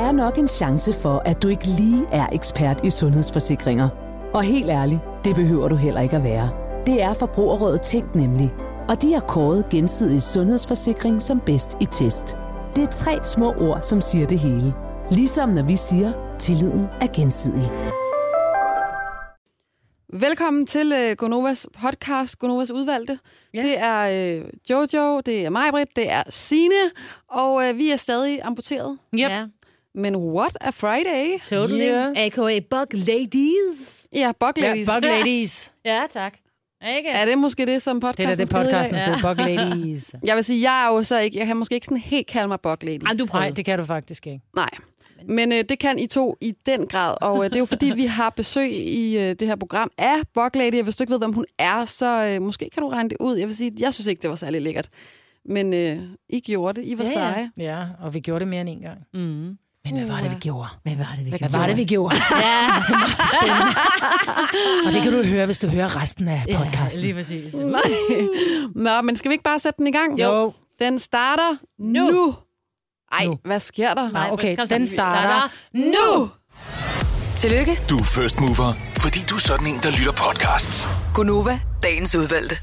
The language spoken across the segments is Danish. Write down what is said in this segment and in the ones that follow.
er nok en chance for, at du ikke lige er ekspert i sundhedsforsikringer. Og helt ærligt, det behøver du heller ikke at være. Det er Forbrugerrådet Tænk nemlig. Og de har kåret Gensidig Sundhedsforsikring som bedst i test. Det er 3 små ord, som siger det hele. Ligesom når vi siger, tilliden er gensidig. Velkommen til Gonovas podcast, Gonovas udvalgte. Ja. Det er Jojo, det er Majbrit, det er Signe, og vi er stadig amputeret. Yep. Ja. Men what a Friday. Totally. Yeah. A.k.a. Bug Ladies. Ja, Bug Ladies. Ja, Bug Ladies. Ja, tak. Ikke? Er det måske det, som podcasten det podcasten skal Bug Ladies. Jeg vil sige, jeg er jo så ikke, jeg kan måske ikke sådan helt kalde mig Bug Lady. Nej, det kan du faktisk ikke. Nej. Men det kan I to i den grad, og det er jo fordi, vi har besøg i det her program af Bug Lady, og hvis du ikke ved, hvem hun er, så måske kan du regne det ud. Jeg vil sige, jeg synes ikke, det var særlig lækkert. Men I gjorde det, I var seje. Ja, og vi gjorde det mere end en gang. Mm. Men hvad var det, vi gjorde? Hvad var det, vi gjorde? Ja, spændende. Og det kan du høre, hvis du hører resten af podcasten. Ja, lige præcis. Nå, men skal vi ikke bare sætte den i gang? Jo. Den starter nu. Ej, hvad sker der? Nej, okay, den starter nu. Tillykke. Du er first mover, fordi du er sådan en, der lytter podcasts. Gonova, dagens udvalgte.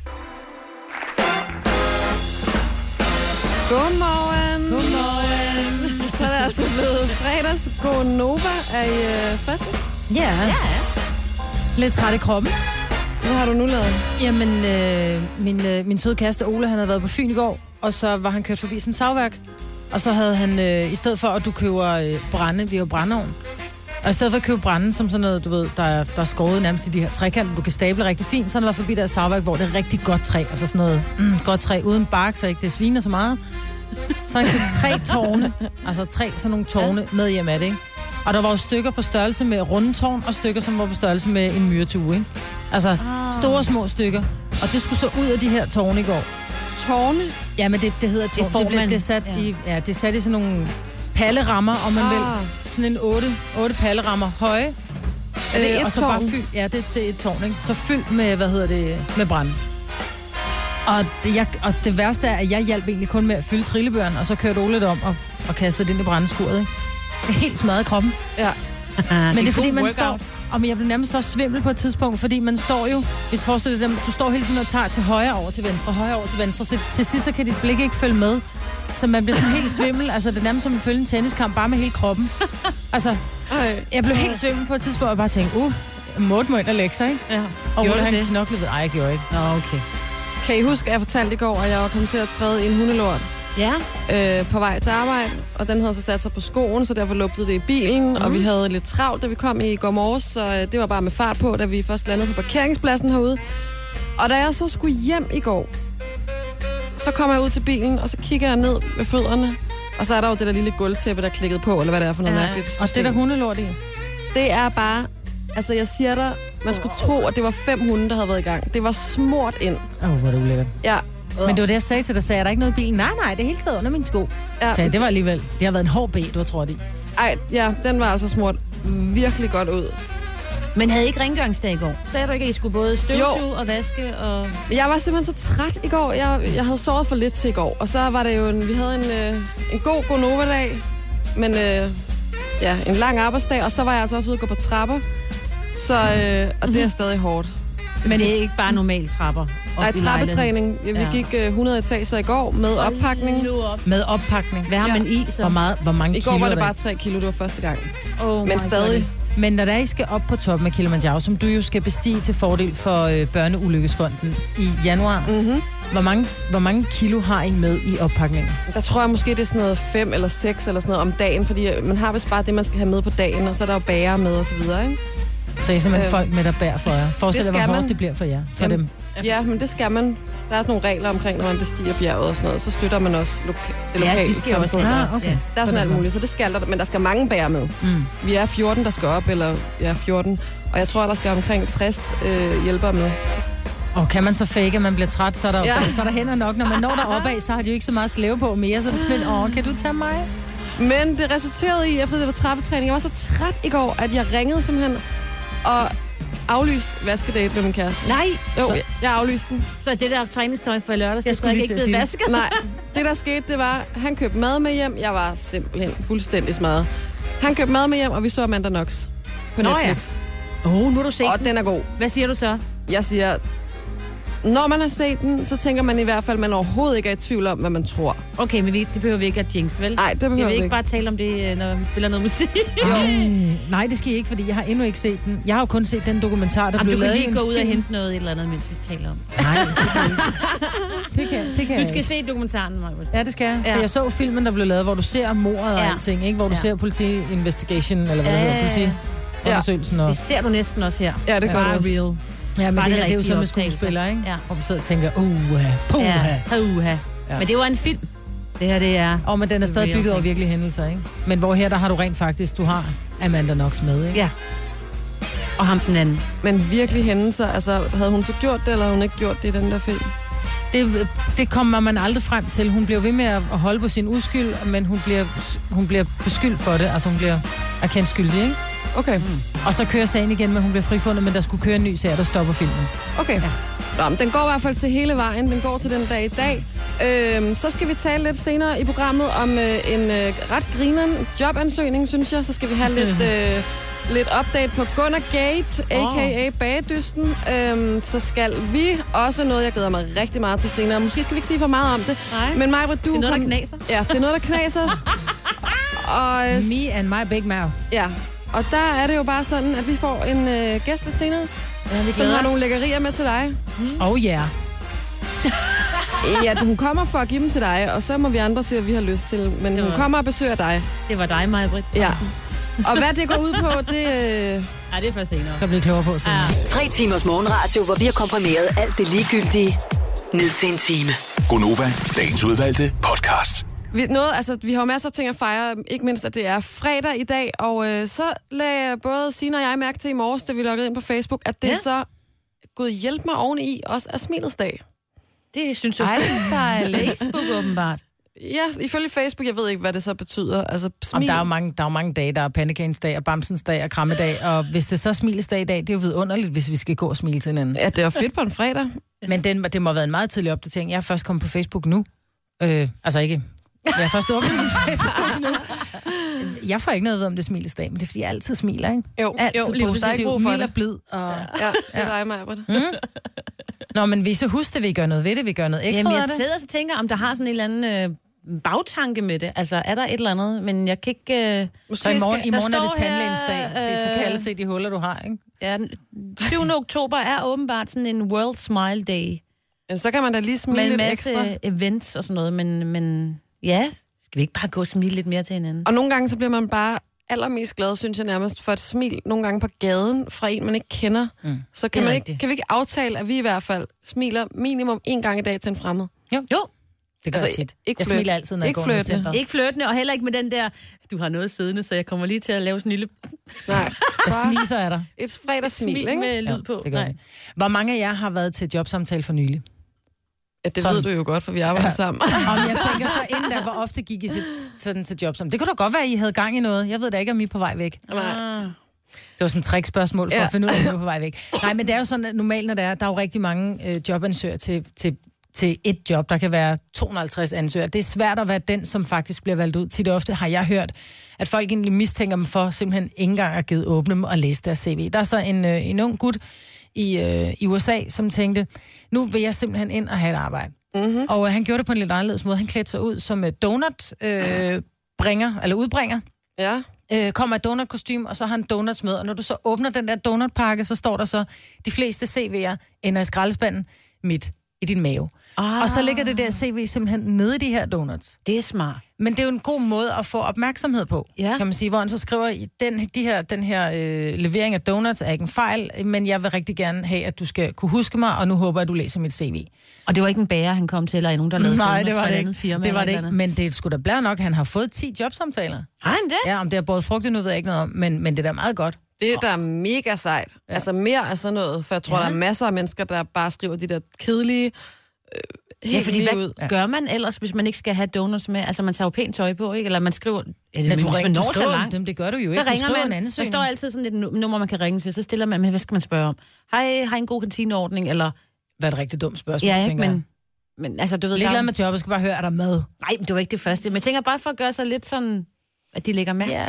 Godmorgen. Så er det altså blevet fredags Gonova. Er I friske? Ja. Lidt træt i kroppen. Hvad har du nu lavet? Jamen, min søde kæreste Ole, han havde været på Fyn i går, og så var han kørt forbi sådan et savværk. Og så havde han, i stedet for at du køber brænde, vi har brændeovn, og i stedet for at købe brænde som sådan noget, du ved, der er skåret nærmest i de her trekanter, du kan stable rigtig fint, så han var forbi der savværk, hvor det er rigtig godt træ, altså sådan noget godt træ uden bark, så ikke det sviner så meget. Så han købte 3 tårne, altså 3 sådan nogle tårne med hjem af det, ikke? Og der var jo stykker på størrelse med runde tårn, og stykker, som var på størrelse med en myretue, ikke? Altså store og små stykker. Og det skulle så ud af de her tårne i går. Tårne? Ja, men det hedder tårne. Det er sat i, det er sat i sådan nogle pallerammer, om man vil. Sådan en 8 pallerammer høje. Er det et og så tårn? bare ja, det er et tårn, ikke? Så fyldt med, med brænde. Og det værste er, at jeg hjalp egentlig kun med at fylde trillebøren, og så kørte Ole lidt om og kastede det ind i brændeskuret, ikke? Helt smadret kroppen. Ja. Men det er fordi, man står... Og jeg blev nærmest også svimmel på et tidspunkt, fordi man står jo... Hvis du forestiller dig, du står hele tiden og tager til højre over til venstre, højre over til venstre, så til sidst så kan dit blik ikke følge med. Så man bliver sådan helt svimmel. Altså, det er nærmest som at følge en tenniskamp, bare med hele kroppen. Altså, jeg blev helt svimmel på et tidspunkt, og bare tænkte, må ind og lægge sig, ikke? Ja. Og Ole, han knoklede ved. Ej, jeg gjorde ikke. Nå, okay. Kan I huske, at jeg fortalte i går, at jeg var kommet til at træde i en hundelort? Ja. På vej til arbejde, og den havde så sat sig på skoen, så derfor lugtede det i bilen, og vi havde lidt travlt, da vi kom i går morges, så det var bare med fart på, da vi først landede på parkeringspladsen herude. Og da jeg så skulle hjem i går, så kommer jeg ud til bilen, og så kigger jeg ned ved fødderne, og så er der jo det der lille gulvtæppe, der er klikket på, eller hvad det er for noget mærkeligt system. Og det der hundelort i? Det er bare... Altså, jeg siger dig, man skulle tro, at det var 5 hunde, der havde været i gang. Det var smurt ind. Hvor er det ulækkert. Ja. Men det var det, jeg sagde til dig. Sagde jeg, der ikke noget i bilen? Nej, det er helt stadig under min sko. Ja. Så det var alligevel... Det har været en hård B, du har trådt i. Ej, ja, den var altså smurt virkelig godt ud. Men havde I ikke rengøringsdag i går? Sagde du ikke, at I skulle både støvsuge og vaske og... Jeg var simpelthen så træt i går. Jeg havde sovet for lidt til i går. Og så var det jo vi havde en god Gonova-dag. Men en lang arbejdsdag. Og så var jeg altså også ude og gå på trapper. Så, og det er stadig hårdt. Men det er ikke bare normale trapper? Nej, trappetræning. Vi gik 100 etager i går med oppakning. Med oppakning? Hvad har man i så? Hvor mange kilo? I går var det bare 3 kilo, det var første gang. Men stadig. God. Men når der I skal op på toppen af Kilimanjaro, som du jo skal bestige til fordel for Børneulykkesfonden i januar, hvor mange kilo har I med i oppakningen? Der tror jeg måske, det er sådan noget 5 eller 6 eller sådan noget om dagen, fordi man har vist bare det, man skal have med på dagen, og så er der jo bager med og så videre, ikke? Så I er simpelthen folk med, der bærer for jer. Forestil dig, hvor hårdt det bliver for jer, dem. Ja, men det skal man. Der er sådan nogle regler omkring, når man bestiger bjerget og sådan noget. Så støtter man også det lokale samfund. Okay. Der er sådan alt muligt, så det skal der. Men der skal mange bærer med. Vi er 14, der skal op, eller 14. Og jeg tror, der skal omkring 60 hjælpere med. Og kan man så fake, at man bliver træt, så er der hænder nok. Når man når der opad, så har de jo ikke så meget slæve på mere. Så er det sådan, kan du tage mig? Men det resulterede i, efter det der trappetræning, jeg var så træt i går, at jeg ringede simpelthen og aflyst vaskedate med min kæreste. Nej! Jo, jeg aflyste den. Så det der træningstøj for lørdags, det skulle ikke blevet vasket? Nej, det der skete, det var, han købte mad med hjem. Jeg var simpelthen fuldstændig smadret. Han købte mad med hjem, og vi så Amanda Knox på Netflix. Nu har du set Og den. den er god. Hvad siger du så? Jeg siger, når man har set den, så tænker man i hvert fald, at man overhovedet ikke er i tvivl om, hvad man tror. Okay, men det behøver vi ikke at jinx, vel? Nej, det behøver vi vi ikke. ikke Bare tale om det, når vi spiller noget musik. Nej, det skal I ikke, fordi jeg har endnu ikke set den. Jeg har jo kun set den dokumentar, der blev lavet i en Du kan lige gå ud og film. hente noget et eller andet, mens vi taler om. Nej, det kan jeg ikke. Du skal se dokumentaren, Maja. Ja, det skal jeg. Ja. Ja. Jeg så filmen, der blev lavet, hvor du ser mordet og Ja. alting, ikke? Hvor du Ja. ser politi-investigation, eller hvad det hedder, politiundersøgelsen. Og... Det ser du næsten også her. Ja, det gør Bare du også. real. Ja, men Bare det det her, det er jo rigtige så med optagelse. skuespillere, ikke? Ja. Hvor man sidder og tænker, puha. Ja. Ja. Men det var en film. Det her, det er... Og men den er stadig real bygget over thing. virkelige hændelser, ikke? Men hvor her, der har du rent faktisk, du har Amanda Knox med, ikke? Ja. Og ham den anden. Men virkelig hændelser, altså havde hun så gjort det, eller havde hun ikke gjort det i den der film? Det kommer man aldrig frem til. Hun bliver ved med at holde på sin uskyld, men hun bliver beskyldt for det. Altså hun bliver erkendt skyldig, ikke? Okay. Og så kører sagen igen, men hun bliver frifundet, men der skulle køre en ny sag, der stopper filmen. Okay. Ja. Nå, men den går i hvert fald til hele vejen. Den går til den dag i dag. Så skal vi tale lidt senere i programmet om en ret grineren jobansøgning, synes jeg. Så skal vi have lidt update på Gunnar Gate, a.k.a. Bagedysten. Så skal vi også noget, jeg glæder mig rigtig meget til senere. Måske skal vi ikke sige for meget om det. Nej. Men Majbrit, du... Det er noget, der knaser. Ja, det er noget, der knaser. Og, Me and my big mouth. Ja, og der er det jo bare sådan, at vi får en gæst lidt senere, som har nogle lækkerier med til dig. Oh yeah. Ja, hun kommer for at give dem til dig, og så må vi andre se, hvad vi har lyst til. Men hun kommer og besøger dig. Det var dig, Maja-Britt. Ja. Og hvad det går ud på, det... Nej, det er først senere. Kan blive klogere på senere. Ja. 3 timers morgenradio, hvor vi har komprimeret alt det ligegyldige ned til en time. Gonova, dagens udvalgte podcast. Vi har jo masser af ting at fejre, ikke mindst at det er fredag i dag, og så lagde både Signe og jeg mærke til i morges, da vi loggede ind på Facebook, at det så Gud hjælp mig oveni også er smilets dag. Det synes du Facebook åbenbart. Ja, ifølge Facebook, jeg ved ikke, hvad det så betyder. Altså, smil... Der er jo mange dage, der er pandekagens dag, og bamsens dag, og krammedag, og hvis det så er smilets dag i dag, det er jo vidunderligt, hvis vi skal gå og smile til hinanden. Ja, det var fedt på en fredag. Men det må have været en meget tidlig opdatering. Jeg er først kommet på Facebook nu. Altså ikke... Jeg er først åbnet min Facebook nu. Jeg får ikke noget ved, om det er smilets dag, men det er, fordi jeg altid smiler, ikke? Jo, altid lige positiv, der er ikke brug for mild det. og blid. Og... Ja, det er dig, Majbrit. Nå, men vi så huske det, vi gør noget ved det, vi gør noget ekstra Jamen, af jeg det. sidder og tænker, om der har sådan en eller anden bagtanke med det. Altså, er der et eller andet, men jeg kan ikke... Så i morgen er det står tandlægens dag. her, Så kan alle se de huller, du har, ikke? Ja, 7. oktober er åbenbart sådan en World Smile Day. Ja, så kan man da lige smile Med en lidt masse ekstra. events og sådan noget, men ja, skal vi ikke bare gå og smile lidt mere til hinanden? Og nogle gange, så bliver man bare allermest glad, synes jeg nærmest, for et smil nogle gange på gaden fra en, man ikke kender. Så kan, kan vi ikke aftale, at vi i hvert fald smiler minimum 1 gang i dag til en fremmed. Jo. Det gør Altså, jeg tit. ikke Jeg smiler altid, når jeg går ned i centret. Ikke flirtende, og heller ikke med den der, du har noget siddende, så jeg kommer lige til at lave sådan en lille Nej, Jeg bare fliser af dig. et fredagssmil, smil ikke? med lyd på. Det gør vi. Hvor mange af jer har været til jobsamtale for nylig? Ja, det Sådan. ved du jo godt, for vi arbejder sammen. Om jeg tænker så inden der, hvor ofte gik I sådan til jobsamtale? Det kunne da godt være, at I havde gang i noget. Jeg ved da ikke, om I er på vej væk. Nej. Det var sådan et trickspørgsmål for at finde ud af, om I er på vej væk. Nej, men det er jo sådan, at normalt, når der er jo rigtig mange jobansøgere til et job. Der kan være 250 ansøgere. Det er svært at være den, som faktisk bliver valgt ud. Tit og ofte har jeg hørt, at folk egentlig mistænker dem for simpelthen ikke engang at give åbne dem og læse deres CV. Der er så en ung gut i USA, som tænkte, nu vil jeg simpelthen ind og have et arbejde. Mm-hmm. Og han gjorde det på en lidt anderledes måde. Han klædte sig ud som udbringer. Ja. Kommer et donut-kostyme, og så har han donuts med. Og når du så åbner den der donutpakke, så står der så, de fleste CV'er ender i skraldespanden midt i din mave. Og så ligger det der CV simpelthen nede i de her donuts. Det er smart. Men det er jo en god måde at få opmærksomhed på, kan man sige, hvor han så skriver, den her levering af donuts er ikke en fejl, men jeg vil rigtig gerne have, at du skal kunne huske mig, og nu håber jeg, at du læser mit CV. Og det var ikke en bager, han kom til, eller nogen, der lavede Nej, donuts det var fra det et ikke. andet firma. Det var det eller ikke, andet. men det skulle da blære nok, han har fået 10 jobsamtaler. Har han det? Ja, om det er både frugtet, nu ved jeg ikke noget om, men det er da meget godt. Det er da mega sejt. Ja. Altså mere af sådan noget, for jeg tror, der er masser af mennesker, der bare skriver de der kedelige... Ja, fordi hvad gør man ellers, hvis man ikke skal have donuts med? Altså, man tager jo pænt tøj på, ikke? Eller man skriver... Ja, Du skriver dem, det gør du jo så ikke. ringer du skriver man, en der ansøgning. står altid sådan et nummer, man kan ringe til. Så stiller man, men hvad skal man spørge om? Hej, har I en god kantineordning? Eller... Hvad er et rigtig dumt spørgsmål, Ja, tænker jeg. men altså, du ved... Lidt glad med jobbet, skal bare høre, er der mad? Nej, det var ikke det første. Men jeg tænker bare for at gøre sig lidt sådan, at de lægger mærke til en, ikke?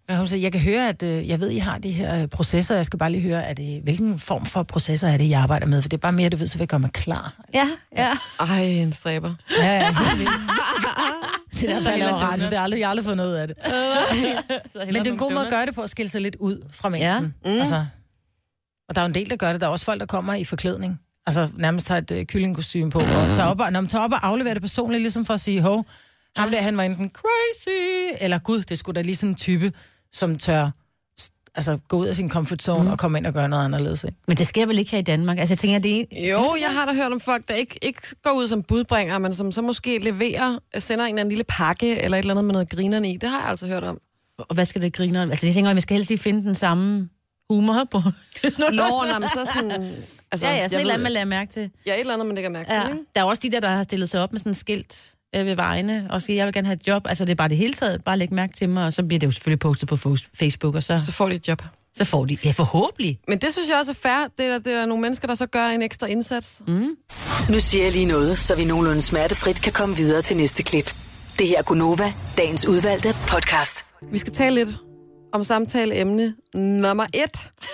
Jeg kan høre, at jeg ved, I har de her processer. Jeg skal bare lige høre, hvilken form for processer er det, I arbejder med? For det er bare mere, du ved, så vi kommer klar. Ja. Ej, en stræber. Ja, helt vildt. Det er derfor, jeg laver radio. Jeg har aldrig fået noget af det. Men det er en god måde at gøre det på, at skille sig lidt ud fra mængden. Ja. Altså, og der er jo en del, der gør det. Der er også folk, der kommer i forklædning. Altså nærmest tager et kyllingkostyme på, og tager op og afleverer det personligt, ligesom for at sige, hov, ham der, han var enten crazy, eller gud, det skulle da lige sådan en type, som tør gå ud af sin comfort zone og komme ind og gøre noget anderledes. Ikke? Men det sker vel ikke her i Danmark? Altså jeg tænker, det er... Jo, jeg har da hørt om folk, der ikke går ud som budbringer, men som så måske leverer, sender en eller anden lille pakke, eller et eller andet med noget grinerne i. Det har jeg altså hørt om. Og hvad skal det grine? Altså jeg tænker, at vi skal helst lige finde den samme humor på. Men så sådan... Altså, sådan et eller andet, man lærer mærke til. Ja, et eller andet, man lægger mærke til, ikke? Der er også de der har stillet sig op med sådan et skilt ved vejene, og siger, jeg vil gerne have et job. Altså, det er bare det hele taget. Bare læg mærke til mig, og så bliver det jo selvfølgelig postet på Facebook, og så får de et job. Så får de, ja, forhåbentlig. Men det synes jeg også er fair. Det er nogle mennesker, der så gør en ekstra indsats. Nu siger jeg lige noget, så vi nogenlunde smertefrit kan komme videre til næste klip. Det her er Gunova, dagens udvalgte podcast. Vi skal tale lidt om samtaleemne nummer 1.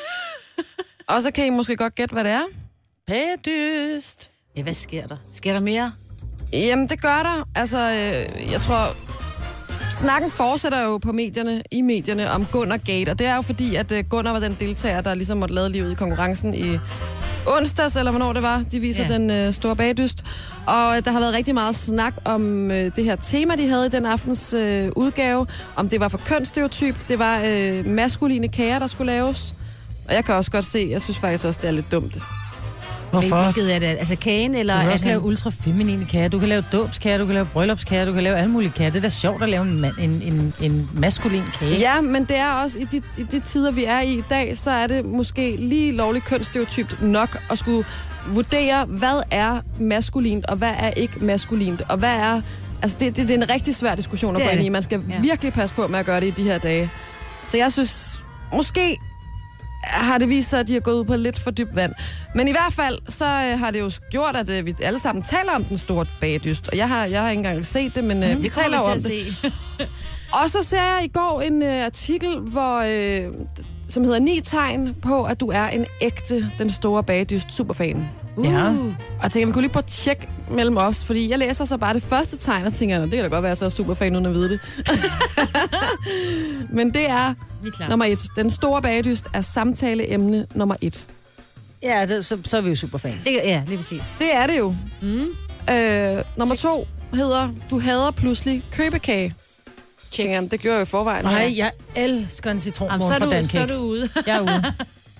Og så kan I måske godt gætte, hvad det er. Bagedyst. Ja, hvad sker der? Sker der mere? Jamen, det gør der. Altså, jeg tror... Snakken fortsætter jo på i medierne om Gunnar Gate, og det er jo fordi, at Gunnar var den deltager, der ligesom måtte lade livet i konkurrencen i onsdags, eller hvornår det var, de viser den store bagdyst. Og der har været rigtig meget snak om det her tema, de havde i den aftens udgave, om det var for kønsstereotypt, det var maskuline kager, der skulle laves. Og jeg kan også godt se, jeg synes faktisk også, det er lidt dumt. Hvorfor? Hvilket er det? Altså kagen, eller... Du kan også lave ultrafeminine kager, du kan lave dåbskager, du kan lave bryllupskager, du kan lave alle mulige kager. Det er da sjovt at lave en maskulin kage. Ja, men det er også, i de tider, vi er i dag, så er det måske lige lovligt kønsstereotypt nok at skulle vurdere, hvad er maskulint, og hvad er ikke maskulint, og hvad er... Altså, det er en rigtig svær diskussion at gå ind i. Man skal virkelig passe på med at gøre det i de her dage. Så jeg synes, måske... har det vist sig, at de har gået ud på lidt for dybt vand. Men i hvert fald, så har det jo gjort, at vi alle sammen taler om den store bagedyst. Og jeg har ikke engang set det, men vi taler om det. Og så ser jeg i går en artikel, som hedder 9 tegn på, at du er en ægte, den store bagedyst superfan. Ja. Og jeg tænker, vi kunne lige prøve at tjekke mellem os, fordi jeg læser så bare det første tegn, og tænker, det kan da godt være, at jeg er superfan, uden at vide det. Men det er nummer 1. Den store bagedyst er samtaleemne nummer 1. Ja, så er vi jo superfans. Ja, lige præcis. Det er det jo. Nummer 2 hedder, du hader pludselig købekage. Tænker, det gjorde jeg i forvejen. Nej, jeg elsker en citronmåne fra Dancake. Så er du ude. Jeg er ude.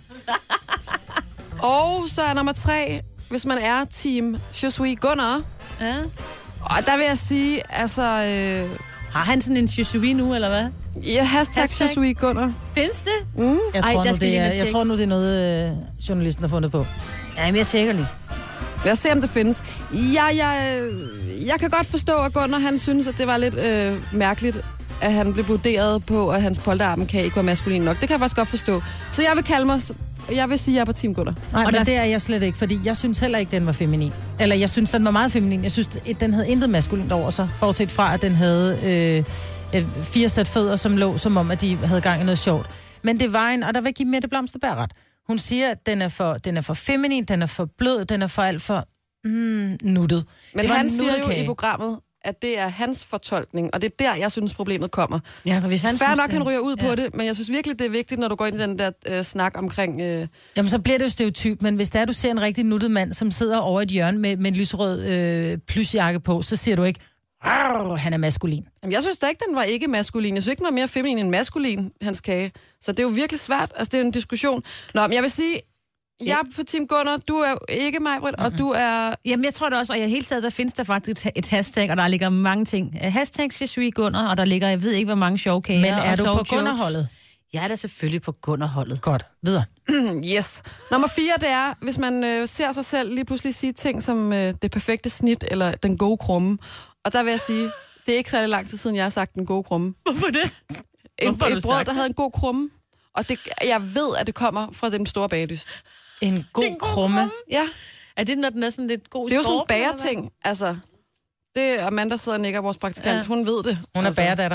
Og så er nummer 3, hvis man er team Je suis Gunnar. Ja. Og der vil jeg sige, altså... har han sådan en Je suis nu, eller hvad? Ja, hashtag Je suis Gunnar. Findes det? Jeg tror nu, det er noget, journalisten har fundet på. Ja, men jeg tjekker lige. Lad os se, om det findes. Jeg kan godt forstå, at Gunnar, han synes, at det var lidt mærkeligt, at han blev vurderet på, at hans polterarmenkage ikke var maskulin nok. Det kan jeg faktisk godt forstå. Så jeg vil sige, at jeg er på Team Gunnar. Nej, men det er jeg slet ikke, fordi jeg synes heller ikke, den var feminin. Eller jeg synes, den var meget feminin. Jeg synes, den havde intet maskulint over sig, bortset fra, at den havde 4 sæt fødder, som lå, som om, at de havde gang i noget sjovt. Men det var og der vil jeg give Mette Blomsterberg ret. Hun siger, at den er for feminin, den er for blød, den er for alt for nuttet. Men han siger jo i programmet, at det er hans fortolkning, og det er der, jeg synes, problemet kommer. Ja, for hvis han fair nok, han ryger ud på det, men jeg synes virkelig, det er vigtigt, når du går ind i den der snak omkring... Jamen, så bliver det jo stereotyp, men hvis du ser en rigtig nuttet mand, som sidder over et hjørne med en lyserød plysjakke på, så siger du ikke, han er maskulin. Jamen, jeg synes da ikke, den var ikke maskulin. Jeg synes ikke, den var mere feminin end maskulin, hans kage. Så det er jo virkelig svært. Altså, det er en diskussion. Nå, men jeg vil sige... Jeg er på Team Gunnar, du er ikke Maj-Brit, og du er... Jamen, jeg tror det også, og i hele taget, der findes der faktisk et hashtag, og der ligger mange ting. Hashtag Je suis Gunnar, og der ligger, jeg ved ikke, hvor mange sjove kager. Men er du på Gunnar-holdet? Jeg er da selvfølgelig på Gunnar-holdet. Godt, videre. Yes. Nummer 4, det er, hvis man ser sig selv lige pludselig sige ting som det perfekte snit, eller den gode krumme. Og der vil jeg sige, det er ikke særlig lang tid siden, jeg har sagt den gode krumme. Hvorfor det? Et brød, der havde en god krumme. Og jeg ved, at det kommer fra den store bagdyst. En god krumme? Ja. Er det, når den er sådan lidt god i det er jo sådan en bagerting. Altså, det er Amanda, der sidder og nikker, vores praktikant. Ja. Hun ved det. Hun er bagerdatter.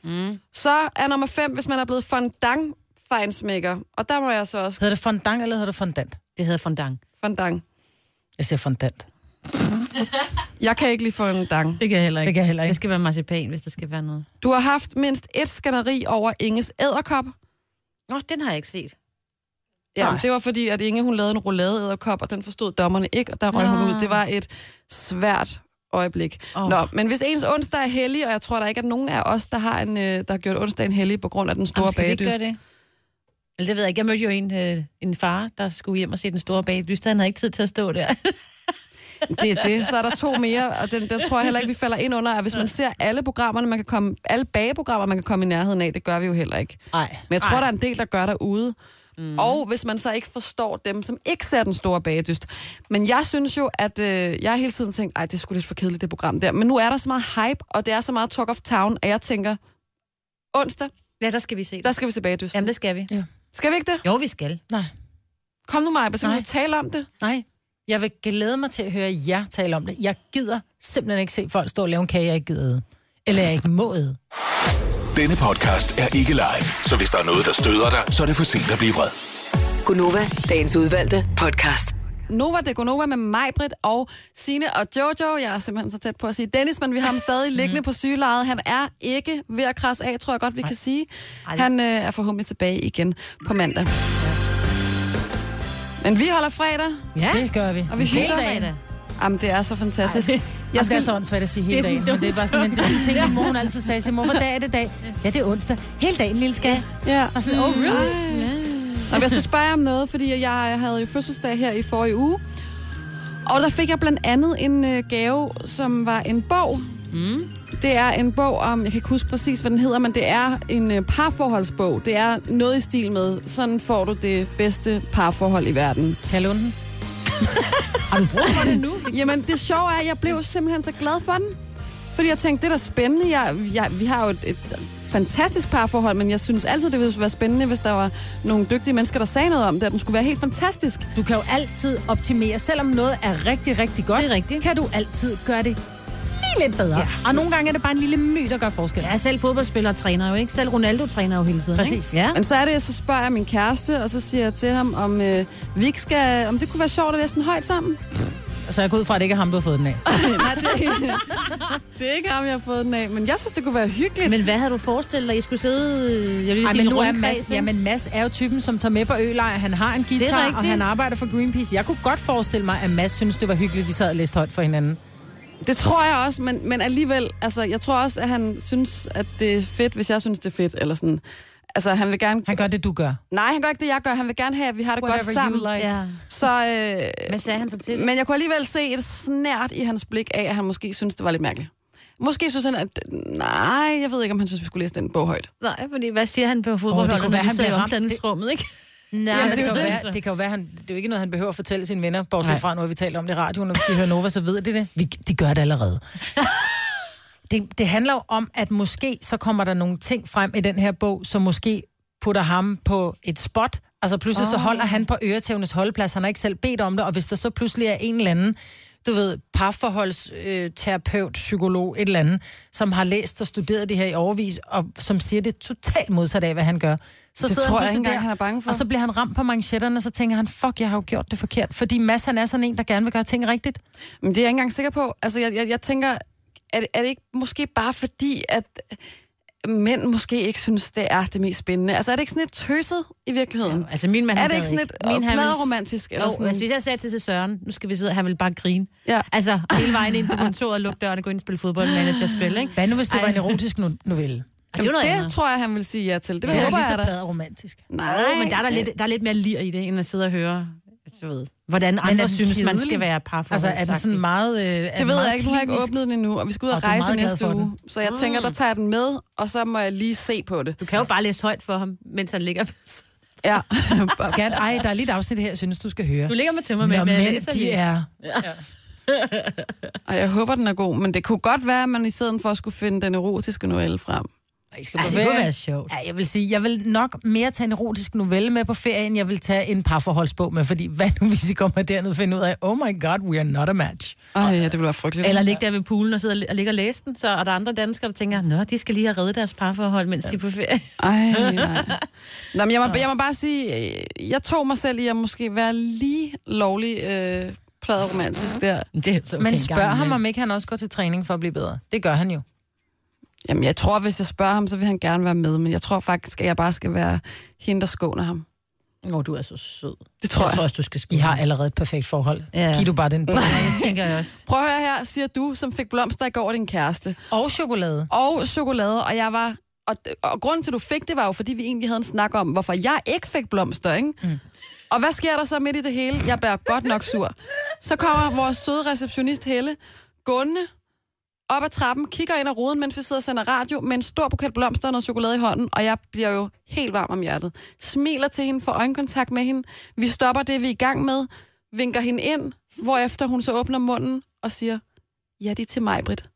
Så er nummer 5, hvis man er blevet fondant-fejnsmækker. Og der må jeg så også... Hedder det fondant, eller hedder det fondant? Det hedder fondant. Fondant. Jeg siger fondant. Jeg kan ikke lide fondant. Det kan jeg heller ikke. Det kan jeg heller ikke. Det skal være marcipan, hvis der skal være noget. Du har haft mindst et skænderi over Inges edderkop. Nå, den har jeg ikke set. Ja, det var fordi, at Inge, hun lavede en roulade-edderkop, og den forstod dommerne ikke, og der røg hun ud. Det var et svært øjeblik. Nå, men hvis ens onsdag er hellig, og jeg tror, der ikke er nogen af os, der har gjort onsdagen hellig på grund af den store bagedyst. Skal vi ikke gøre det? Eller det ved jeg ikke. Jeg mødte jo en far, der skulle hjem og se den store bagedyst. Han havde ikke tid til at stå der. Det er det. Så er der 2 mere, og den tror jeg heller ikke, vi falder ind under. At hvis man ser alle programmerne, alle bageprogrammer, man kan komme i nærheden af, det gør vi jo heller ikke. Nej. Men jeg tror, der er en del, der gør derude. Og hvis man så ikke forstår dem, som ikke ser den store bagedyst. Men jeg synes jo, at jeg har hele tiden tænkt, det er sgu lidt for kedeligt, det program der. Men nu er der så meget hype, og det er så meget talk of town, at jeg tænker, onsdag, Ja, der skal vi se det. der skal vi se bagedyst. Jamen, det skal vi. Ja. Skal vi ikke det? Jo, vi skal. Nej. Kom nu, Maja, så kan Nej. vi tale om det. Nej. Jeg vil glæde mig til at høre jer tale om det. Jeg gider simpelthen ikke se folk stå og lave en kage, jeg ikke gider æde. Eller jeg ikke må æde. Denne podcast er ikke live, så hvis der er noget, der støder dig, så er det for sent at blive vred. Gunova, dagens udvalgte podcast. Nova de Gonova med Majbrit og Signe og Jojo. Jeg er simpelthen så tæt på at sige Dennis, men vi har ham stadig liggende på sygelejet. Han er ikke ved at krasse af, tror jeg godt, vi kan sige. Han er forhåbentlig tilbage igen på mandag. Men vi holder fredag. Ja, det gør vi. Og vi Hele hygger. dagen. Jamen, det er så fantastisk. Jeg skal så åndssvagt at sige hele dagen, men det er bare sådan en ting, min mor hun altid sagde til mor, hvad dag er det dag? Ja, det er onsdag. Hele dagen, lille skal. Ja. Og sådan, really? Og jeg skal spørge om noget, fordi jeg havde jo fødselsdag her i forrige uge. Og der fik jeg blandt andet en gave, som var en bog. Det er en bog om, jeg kan ikke huske præcis, hvad den hedder, men det er en parforholdsbog. Det er noget i stil med, sådan får du det bedste parforhold i verden. Kalunden. Har du brug for det nu? Jamen, det sjove er, at jeg blev simpelthen så glad for den. Fordi jeg tænkte, det er da spændende. Vi har jo et fantastisk parforhold, men jeg synes altid, det ville være spændende, hvis der var nogle dygtige mennesker, der sagde noget om det, at den skulle være helt fantastisk. Du kan jo altid optimere, selvom noget er rigtig, rigtig godt. Det er rigtigt. Kan du altid gøre det lige lidt bedre. Ja. Og nogle gange er det bare en lille my, der gør forskel. Ja, selv fodboldspillere træner jo ikke. Selv Ronaldo træner jo hele tiden. Præcis. Ikke? Ja. Men så er det, så spørger jeg min kæreste, og så siger jeg til ham, om det kunne være sjovt at læse den højt sammen. Så jeg går ud fra, at det ikke er ham, du har fået den af. Nej, det er ikke ham, jeg har fået den af, men jeg synes, det kunne være hyggeligt. Men hvad havde du forestillet dig? I skulle sidde... Jeg vil Ej, sige, men nu er rundkreds, Mads, ikke? jamen Mads er jo typen, som tager med på ølejr. Han har en guitar, og han arbejder for Greenpeace. Jeg kunne godt forestille mig, at Mads synes, det var hyggeligt, de sad og læste højt for hinanden. Det tror jeg også, men alligevel, altså, jeg tror også, at han synes, at det er fedt, hvis jeg synes, det er fedt, eller sådan. Altså, han vil gerne... Han gør det, du gør. Nej, han gør ikke det, jeg gør. Han vil gerne have, at vi har det Whatever godt sammen. like. Ja. Så, Hvad sagde han så til det? men jeg kunne alligevel se et snært i hans blik af, at han måske synes, det var lidt mærkeligt. Måske synes han, at... Nej, jeg ved ikke, om han synes, vi skulle læse den bog højt. Nej, fordi hvad siger han på fodboldholdet, det kunne være, når han de sidder i bliver ramt. omklædningsrummet, ikke? Nej, Jamen, men det er jo det kan jo være, det er jo ikke noget, han behøver at fortælle sine venner, bortset Nej. fra, nu har vi talt om det i radioen, og hvis de hører Nova, så ved de det. De gør det allerede. Det handler jo om, at måske så kommer der nogle ting frem i den her bog, som måske putter ham på et spot. Altså pludselig så holder han på Øretævnes holdeplads. Han har ikke selv bedt om det, og hvis der så pludselig er en eller anden, du ved, parforholdsterapeut, psykolog, et eller andet, som har læst og studeret det her i årevis, og som siger det totalt modsat af, hvad han gør. Så Det sidder tror han jeg ikke pludselig engang, han er bange for. og så bliver han ramt på manchetterne, og så tænker han, fuck, jeg har jo gjort det forkert. Fordi Mads, han er sådan en, der gerne vil gøre ting rigtigt. Men det er jeg ikke engang sikker på. Altså, jeg tænker, er det ikke måske bare fordi, at mænd måske ikke synes, det er det mest spændende? Altså, er det ikke sådan lidt tøset i virkeligheden? Ja, altså, min mand, Er det ikke sådan lidt pladeromantisk? Eller sådan? Altså, hvis jeg sagde til Søren, nu skal vi sidde, han vil bare grine. Ja. Altså, hele vejen ind på kontoret, lukke døren og gå ind og spille fodboldmanagerspil, ikke? Hvad nu, hvis det var en erotisk novelle? Og det er jo noget Det andet. tror jeg, han vil sige ja til. Det Det er håber lige jeg så da. pladeromantisk. Nej, Men der er lidt mere lir i det, end at sidde og høre, du ved, hvordan er andre den synes, man kedelig? skal være Altså, parforholdsagtig. er den sådan meget Det ved jeg ikke. Nu har jeg ikke åbnet den endnu, og vi skal ud og Og du er rejse meget glad næste for uge. Så jeg tænker, der tager jeg den med, og så må jeg lige se på det. Du kan jo bare læse højt for ham, mens han ligger. Ja. Skat, der er lidt afsnit her, jeg synes, du skal høre. Du ligger med tømmermænd. Når mænd, de er... Og jeg håber, den er god, men det kunne godt være, at man i stedet for at skulle finde den erotiske novelle frem. I skal på det ferie. kunne være sjovt. Ja, jeg vil sige, jeg vil nok mere tage en erotisk novelle med på ferie, end jeg vil tage en parforholdsbog med, fordi hvad nu, hvis I kommer derned og finder ud af, oh my god, we are not a match. Ja, det ville være frygteligt. Eller ligge der ved poolen og sidde og ligge og læse den, så er der andre danskere, der tænker, nå, de skal lige have reddet deres parforhold, mens de er på ferie. Nå, men jeg må bare sige, jeg tog mig selv i at måske være lige lovlig pladet romantisk der. Det er så okay, men spørg ham, om ikke han også går til træning for at blive bedre. Det gør han jo. Jamen, jeg tror, hvis jeg spørger ham, så vil han gerne være med, men jeg tror faktisk, at jeg bare skal være hende, der skåner ham. Du er så sød. Det tror jeg. tror også, du skal skåne. I har allerede et perfekt forhold. Ja. Giv du bare den. Ja, jeg tænker jeg også. Prøv at høre her, siger du, som fik blomster i går af din kæreste. Og chokolade. Og chokolade, og jeg var... Og grunden til, at du fik det, var jo, fordi vi egentlig havde en snak om, hvorfor jeg ikke fik blomster, ikke? Mm. Og hvad sker der så midt i det hele? Jeg bliver godt nok sur. Så kommer vores søde receptionist Helle gående op ad trappen, kigger ind ad ruden, mens vi sidder og sender radio, med en stor buket blomster og noget chokolade i hånden, og jeg bliver jo helt varm om hjertet. Smiler til hende, får øjenkontakt med hende. Vi stopper det, vi er i gang med, vinker hende ind, hvorefter hun så åbner munden og siger, ja, det er til mig, Britt.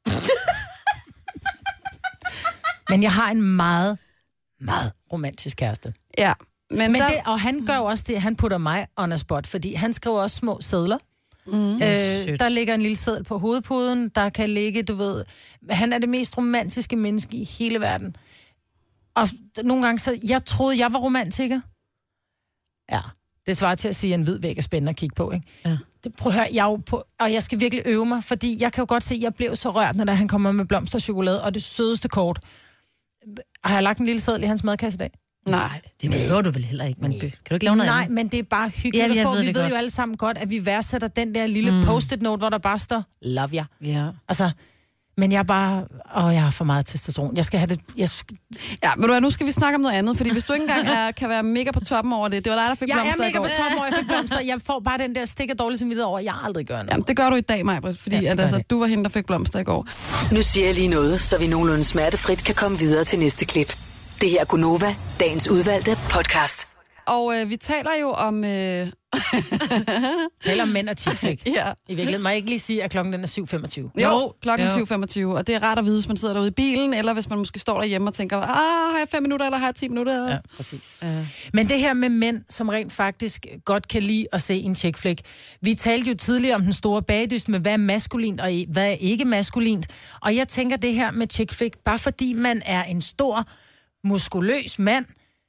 Men jeg har en meget, meget romantisk kæreste. Ja. Men og han gør jo også det, han putter mig on a spot, fordi han skriver også små sedler. Der ligger en lille seddel på hovedpuden, der kan ligge, du ved, han er det mest romantiske menneske i hele verden. Og nogle gange så, jeg troede, jeg var romantiker. Ja, det svarer til at sige, at en hvid væg er spændende at kigge på, ikke? Ja. Det prøver at høre, jeg er jo på, og jeg skal virkelig øve mig, fordi jeg kan jo godt se, at jeg blev så rørt, når han kommer med blomster og chokolade, og det sødeste kort. Har jeg lagt en lille seddel i hans madkasse i dag? Nej, det behøver du vel heller ikke. Men kan du ikke lave noget Nej, andet? men det er bare hyggeligt at få. Vi ved jo alle sammen godt, at vi værdsætter den der lille post-it note, hvor der bare står, love ya. Ja. Altså, men jeg er bare... jeg har for meget testosteron. Jeg skal have det... Ja, men nu skal vi snakke om noget andet, fordi hvis du ikke engang kan være mega på toppen over det, det var dig, der fik blomster i går. Jeg er mega på toppen over, jeg fik blomster. Jeg får bare den der stik af dårlig samvittighed over, jeg aldrig gør noget. Jamen, det gør du i dag, Maj-Brit, fordi du var hende, der fik blomster i går. Nu siger jeg lige noget, så vi nogenlunde smertefrit kan komme videre til næste klip. Det her er Gunova, dagens udvalgte podcast. Og vi taler jo om... Taler om mænd og chick-flick. Ja. I virkeligheden må jeg ikke lige sige, at klokken den er 7.25. Jo, klokken er 7.25, og det er rart at vide, hvis man sidder derude i bilen, eller hvis man måske står derhjemme og tænker, har jeg 5 minutter, eller har jeg 10 minutter? Ja, præcis. Men det her med mænd, som rent faktisk godt kan lide at se en chick-flick. Vi talte jo tidligere om den store bagdyst med, hvad er maskulint og hvad er ikke maskulint. Og jeg tænker det her med chick-flick, bare fordi man er en stor, muskuløs mand,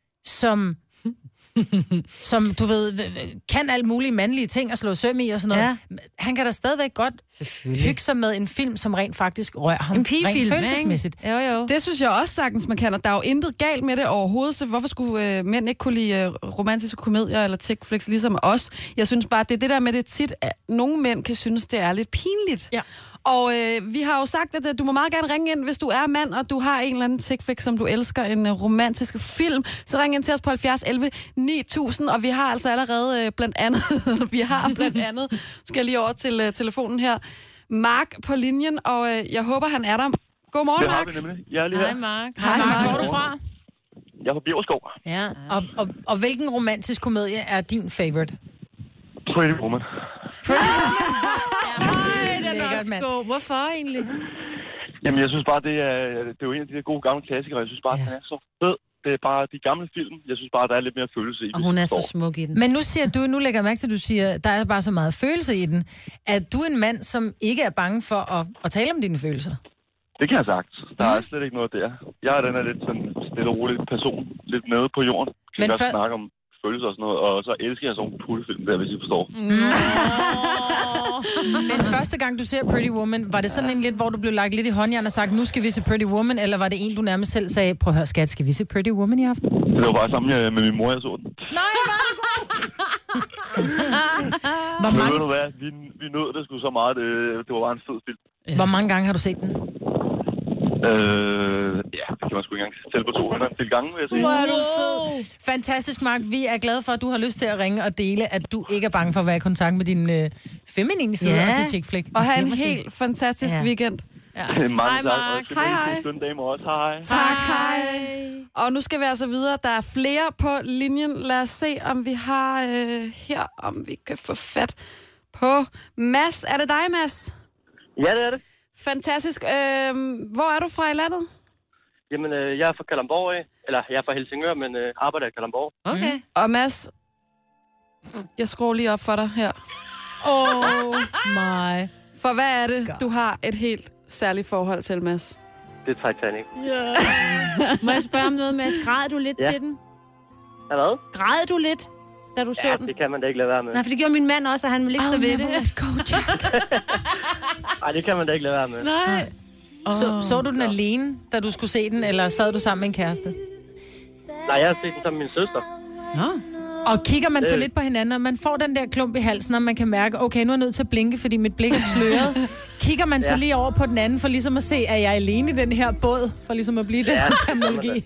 som du ved, kan alle mulige mandlige ting og slå søm i og sådan noget. Ja. Han kan da stadigvæk godt hygge sig med en film, som rent faktisk rører ham. En pigefilm, rent følelsesmæssigt. Jo. Det synes jeg også sagtens, man kan, og der er jo intet galt med det overhovedet, så hvorfor skulle mænd ikke kunne lide romantiske komedier eller chick flicks ligesom os? Jeg synes bare, det er det der med det tit, at nogle mænd kan synes, det er lidt pinligt. Ja. Og vi har jo sagt, at du må meget gerne ringe ind, hvis du er mand, og du har en eller anden chick-flick, som du elsker, en romantisk film. Så ring ind til os på 70 11 9000, og vi har altså allerede blandt andet, skal jeg lige over til telefonen her, Mark på linjen, og jeg håber, han er der. Godmorgen, Mark. Det har vi nemlig. Jeg er lige her. Hej, Mark. Hej, Mark. Hvor er du fra? Jeg er fra Bjæverskov. Ja, og hvilken romantisk komedie er din favorite? Pretty Woman. Den er også god. Hvorfor egentlig? Jamen, jeg synes bare, det er jo en af de der gode gamle klassikere. Jeg synes bare, den er så fed. Det er bare de gamle film. Jeg synes bare, der er lidt mere følelse i den. Og hun er så smuk i den. Men nu lægger jeg mærke til, at du siger, der er bare så meget følelse i den. Er du en mand, som ikke er bange for at tale om dine følelser? Det kan jeg sagt. Der er slet ikke noget der. Jeg er den her lidt sådan stille og rolig person. Lidt nede på jorden. Kan godt snakke om følelser og sådan noget. Og så elsker jeg sådan en puttefilm der, hvis I forstår. Men første gang, du ser Pretty Woman, var det sådan en lidt, hvor du blev lagt lidt i håndjern og sagt, nu skal vi se Pretty Woman, eller var det en, du nærmest selv sagde, prøv at høre, skat, skal vi se Pretty Woman i aften? Det var bare sammen med min mor, jeg så den. Nej, var det godt! Men ved du hvad, vi nød det sgu så meget, det var bare en fed film. Ja. Hvor mange gange har du set den? Ja, det kan man sgu ikke engang tælle på 200 til gange, vil jeg sige. Hvor er du sød. Fantastisk, Mark. Vi er glade for, at du har lyst til at ringe og dele, at du ikke er bange for at være i kontakt med din feminine side, altså chick flick. Og have en helt fantastisk weekend. Ja. Hej, Mark. Hej. Tak, hej. Og nu skal vi altså videre. Der er flere på linjen. Lad os se, om vi har her, om vi kan få fat på Mads. Er det dig, Mads? Ja, det er det. Fantastisk. Hvor er du fra i landet? Jamen, jeg er fra Kalundborg af. Eller, jeg er fra Helsingør, men arbejder i Kalundborg. Okay. Og Mads, jeg skruer lige op for dig her. My. For hvad er det, du har et helt særligt forhold til, Mads? Det er Titanic. Må jeg spørge om noget, Mads? Græd du lidt til den? Hvad? Græd du lidt, da du så den? Det kan man da ikke lade være med. Nej, for det gjorde min mand også, og han ville ikke stå ved det. Nej, det kan man da ikke lade være med. Nej. Så du den alene, da du skulle se den, eller sad du sammen med en kæreste? Nej, jeg har set den sammen med min søster. Og kigger man så lidt på hinanden, og man får den der klump i halsen, og man kan mærke, okay, nu er jeg nødt til at blinke, fordi mit blik er sløret. Kigger man så lige over på den anden, for ligesom at se, at jeg er alene i den her båd, for ligesom at blive den her terminologi.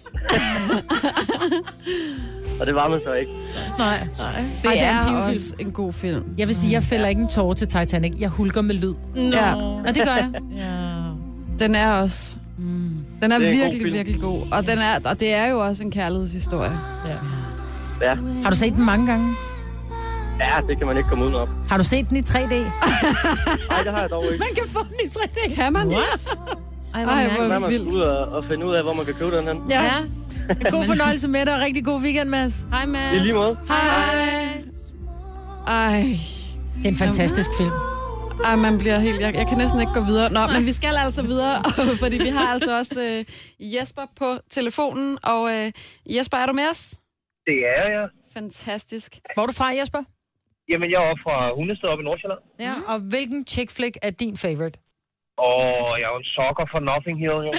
Og det var man så ikke. Nej. Det er også en god film. Jeg vil sige, jeg fælder ikke en tårer til Titanic. Jeg hulker med lyd. Ja. Og det gør jeg. Den er også... Den er virkelig, virkelig god. Og det er jo også en kærlighedshistorie. Ja. Har du set den mange gange? Ja, det kan man ikke komme udenom. Har du set den i 3D? Nej, det har jeg dog ikke. Man kan få den i 3D. Kan man? Ej, hvor vildt. Ud og finde ud af, hvor man kan købe den hen. Ja. God fornøjelse med dig, og rigtig god weekend, Mads. Hej, Mads. I lige måde. Hej. Ej. Det er en fantastisk film. Ej, man bliver helt... Jeg kan næsten ikke gå videre. Nå, men vi skal altså videre, fordi vi har altså også Jesper på telefonen. Og Jesper, er du med os? Det er jeg. Fantastisk. Hvor er du fra, Jesper? Jamen, jeg er oppe fra Hundested oppe i Nordsjælland. Ja, og hvilken chick flick er din favorite? Jeg er jo en sokker for Notting Hill, jo.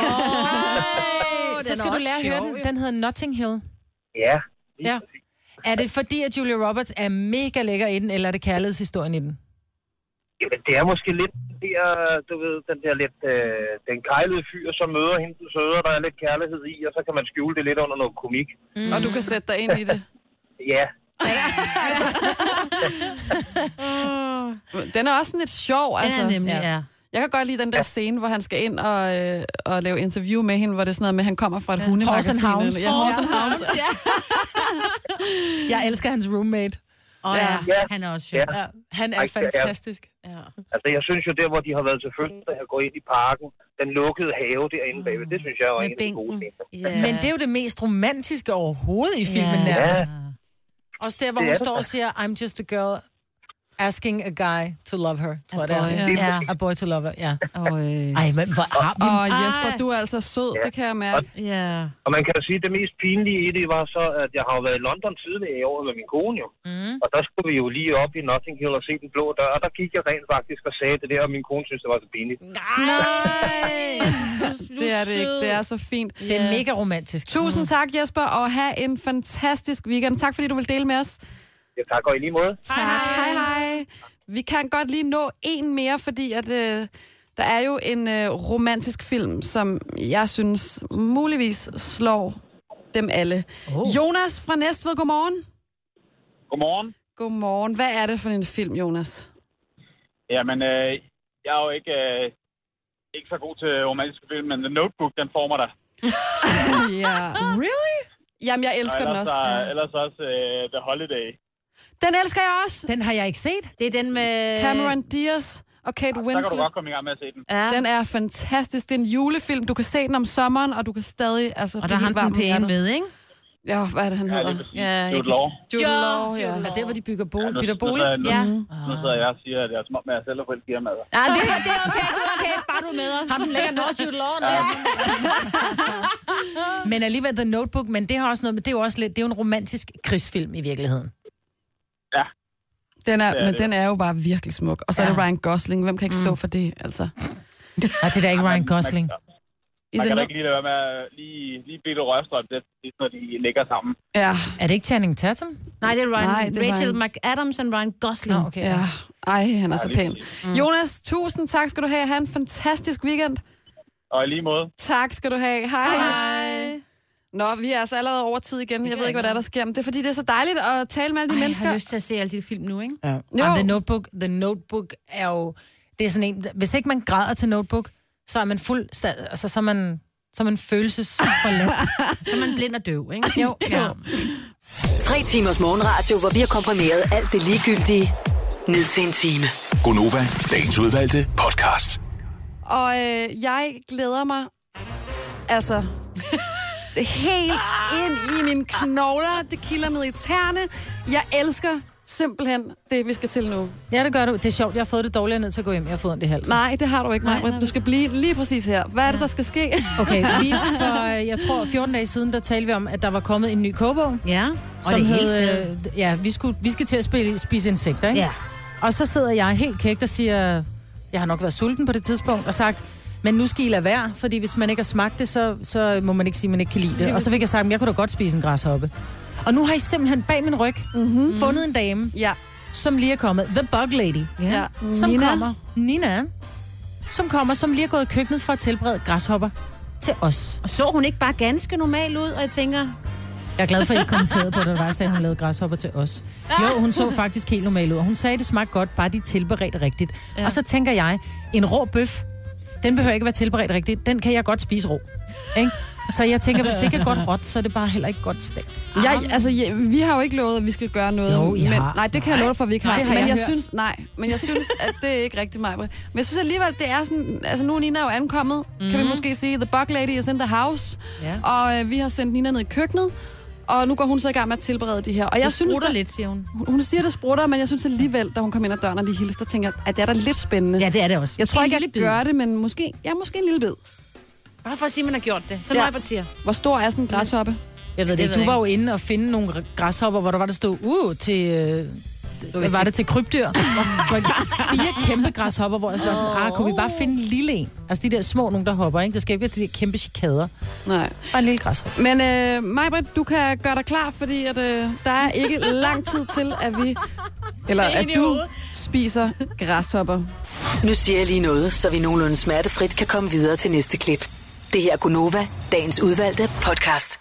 Så skal du lære at høre den. Den hedder Notting Hill. Ja. Ja. Er det fordi, at Julia Roberts er mega lækker i den, eller er det kærlighedshistorien i den? Jamen, det er måske lidt du ved, den der lidt, den kejlede fyr, som møder hende den søde, der er lidt kærlighed i, og så kan man skjule det lidt under noget komik. Og du kan sætte dig ind i det. Ja. Den er også sådan lidt sjov, altså. Den er nemlig, ja. Jeg kan godt lide den der scene, hvor han skal ind og lave interview med hende, hvor det er sådan noget med, at han kommer fra et hundemagasin. Horse and Hounds. Jeg elsker hans roommate. Han er også sjov. Ja, han er fantastisk. Ja. Altså, jeg synes jo, der hvor de har været til fødselsdag og går ind i parken, den lukkede have derinde bagved, det synes jeg var en af de gode scener. Yeah. Men det er jo det mest romantiske overhovedet i filmen nærmest. Også der, hvor hun står og siger, I'm just a girl asking a guy to love her, tror jeg det er. Ja. A boy to love her, ja. Ej, men hvor har vi... Jesper, du er altså sød, det kan jeg mærke. Ja. Og man kan jo sige, at det mest pinlige i det var så, at jeg har været i London tidligere i år med min kone jo. Og der skulle vi jo lige op i Notting Hill og se Den Blå Dør, og der gik jeg rent faktisk og sagde det der, og min kone synes, det var så pinligt. Nej! Det er det ikke, det er så fint. Det er mega romantisk. Tusind tak, Jesper, og have en fantastisk weekend. Tak, fordi du vil dele med os. Ja, tak, og i lige måde. Tak. Hej. Vi kan godt lige nå en mere, fordi at, der er jo en romantisk film, som jeg synes muligvis slår dem alle. Jonas fra Næstved, godmorgen. Godmorgen. Godmorgen. Hvad er det for en film, Jonas? Jamen, jeg er jo ikke så god til romantiske film, men The Notebook, den former dig. Ja. Really? Jamen, jeg elsker den også. Ellers også The Holiday. Den elsker jeg også. Den har jeg ikke set. Det er den med... Cameron Diaz og Kate Winslet. Så kan du godt komme i gang med at se den. Ja. Den er fantastisk. Det er en julefilm. Du kan se den om sommeren, og du kan stadig... Altså, og der har han den pæne med, ikke? Ja, hvad er det, han hedder? Jude Law. Jude Law, ja. Er det, hvor de bytter bolig? Nu sidder jeg og siger, at jeg er små med at selv har fået firmaet. Ja, det er okay. Bare du med os. Har den lækker noget Jude Law? Men alligevel The Notebook, men det har også noget, men det er jo også lidt, det er jo en romantisk krigsfilm i virkeligheden. Ja. Den er jo bare virkelig smuk. Og så er det Ryan Gosling. Hvem kan ikke stå for det, altså? Og det er da ikke Ryan Gosling. Man kan da ikke lige lade være med at lige blive lidt rørstrøm, når de ligger sammen. Ja. Er det ikke Channing Tatum? Nej, det er Rachel McAdams og Ryan Gosling. Nå, okay. Ja. Ej, han er så pæn. Jonas, tusind tak skal du have. Ha' en fantastisk weekend. Og i lige måde. Tak skal du have. Hej. Nå, vi er altså allerede over tid igen. Jeg ved ikke, hvad der sker. Men det er, fordi det er så dejligt at tale med alle de mennesker. Jeg har lyst til at se alle de film nu, ikke? Ja. The Notebook er jo... Det er sådan en... Hvis ikke man græder til Notebook, så er man altså, så er man følelsesforladt. Så er man blind og døv, ikke? Jo. Ja. 3 timers morgenradio, hvor vi har komprimeret alt det ligegyldige ned til en time. Gonova, dagens udvalgte podcast. Og jeg glæder mig altså... Det er helt ind i mine knogler. Det kilder ned i tæerne. Jeg elsker simpelthen det, vi skal til nu. Ja, det gør du. Det er sjovt. Jeg har fået det dårligere ned til at gå hjem. Jeg har fået ondt i halsen. Nej, det har du ikke, Maja. Du skal blive lige præcis her. Hvad er det, der skal ske? Okay, jeg tror 14 dage siden, der talte vi om, at der var kommet en ny kogebog. Ja, og som det hed, vi skal til at spise insekter, ikke? Ja. Og så sidder jeg helt kægt og siger, jeg har nok været sulten på det tidspunkt, og sagt, men nu skal I lade være, fordi hvis man ikke har smagt det, så må man ikke sige, at man ikke kan lide det. Og så fik jeg sagt, jeg kunne da godt spise en græshoppe. Og nu har I simpelthen bag min ryg fundet en dame, som lige er kommet. The Bug Lady. Ja. Nina, som lige er gået i køkkenet for at tilberede græshopper til os. Og så hun ikke bare ganske normal ud, og jeg tænker... Jeg er glad for, at I kommenterede på det, der var, at hun lavede græshopper til os. Jo, hun så faktisk helt normal ud, og hun sagde, at det smagte godt, bare de tilberedte rigtigt. Ja. Og så tænker jeg, en rå bøf, den behøver ikke være tilberedt rigtigt. Den kan jeg godt spise rå. Ikke? Så jeg tænker, hvis det ikke er godt råt, så er det bare heller ikke godt stegt. Vi har jo ikke lovet, at vi skal gøre noget. Jo, nej, det kan jeg love dig for, at vi ikke har. Men jeg synes, at det er ikke rigtigt mig. Men jeg synes alligevel, det er sådan... Altså, nu er Nina jo ankommet. Kan vi måske sige, the bug lady is in the house. Yeah. Og vi har sendt Nina ned i køkkenet. Og nu går hun så i gang med at tilberede de her. Og jeg synes, lidt, siger hun. Hun siger, det sprutter, men jeg synes alligevel, da hun kom ind ad døren og de hilste, tænker at det er da lidt spændende. Ja, det er det også. Jeg tror ikke, jeg gør det, men måske en lille bid. Bare for at sige, at man har gjort det. Så meget siger. Hvor stor er sådan en græshoppe? Jeg ved det ikke. Du var jo inde og finde nogle græshopper, hvor der stod til... Hvad var det til krybdyr? 4 kæmpe græshopper, hvor jeg var sådan, kunne vi bare finde en lille en? Altså de der små nogen, der hopper, ikke? Der skal ikke være de der kæmpe chikader. Nej. Bare en lille græshopper. Men Maj-Brit, du kan gøre dig klar, fordi at, der er ikke lang tid til, at du spiser græshopper. Nu siger jeg lige noget, så vi nogenlunde smertefrit kan komme videre til næste klip. Det her er Gunova, dagens udvalgte podcast.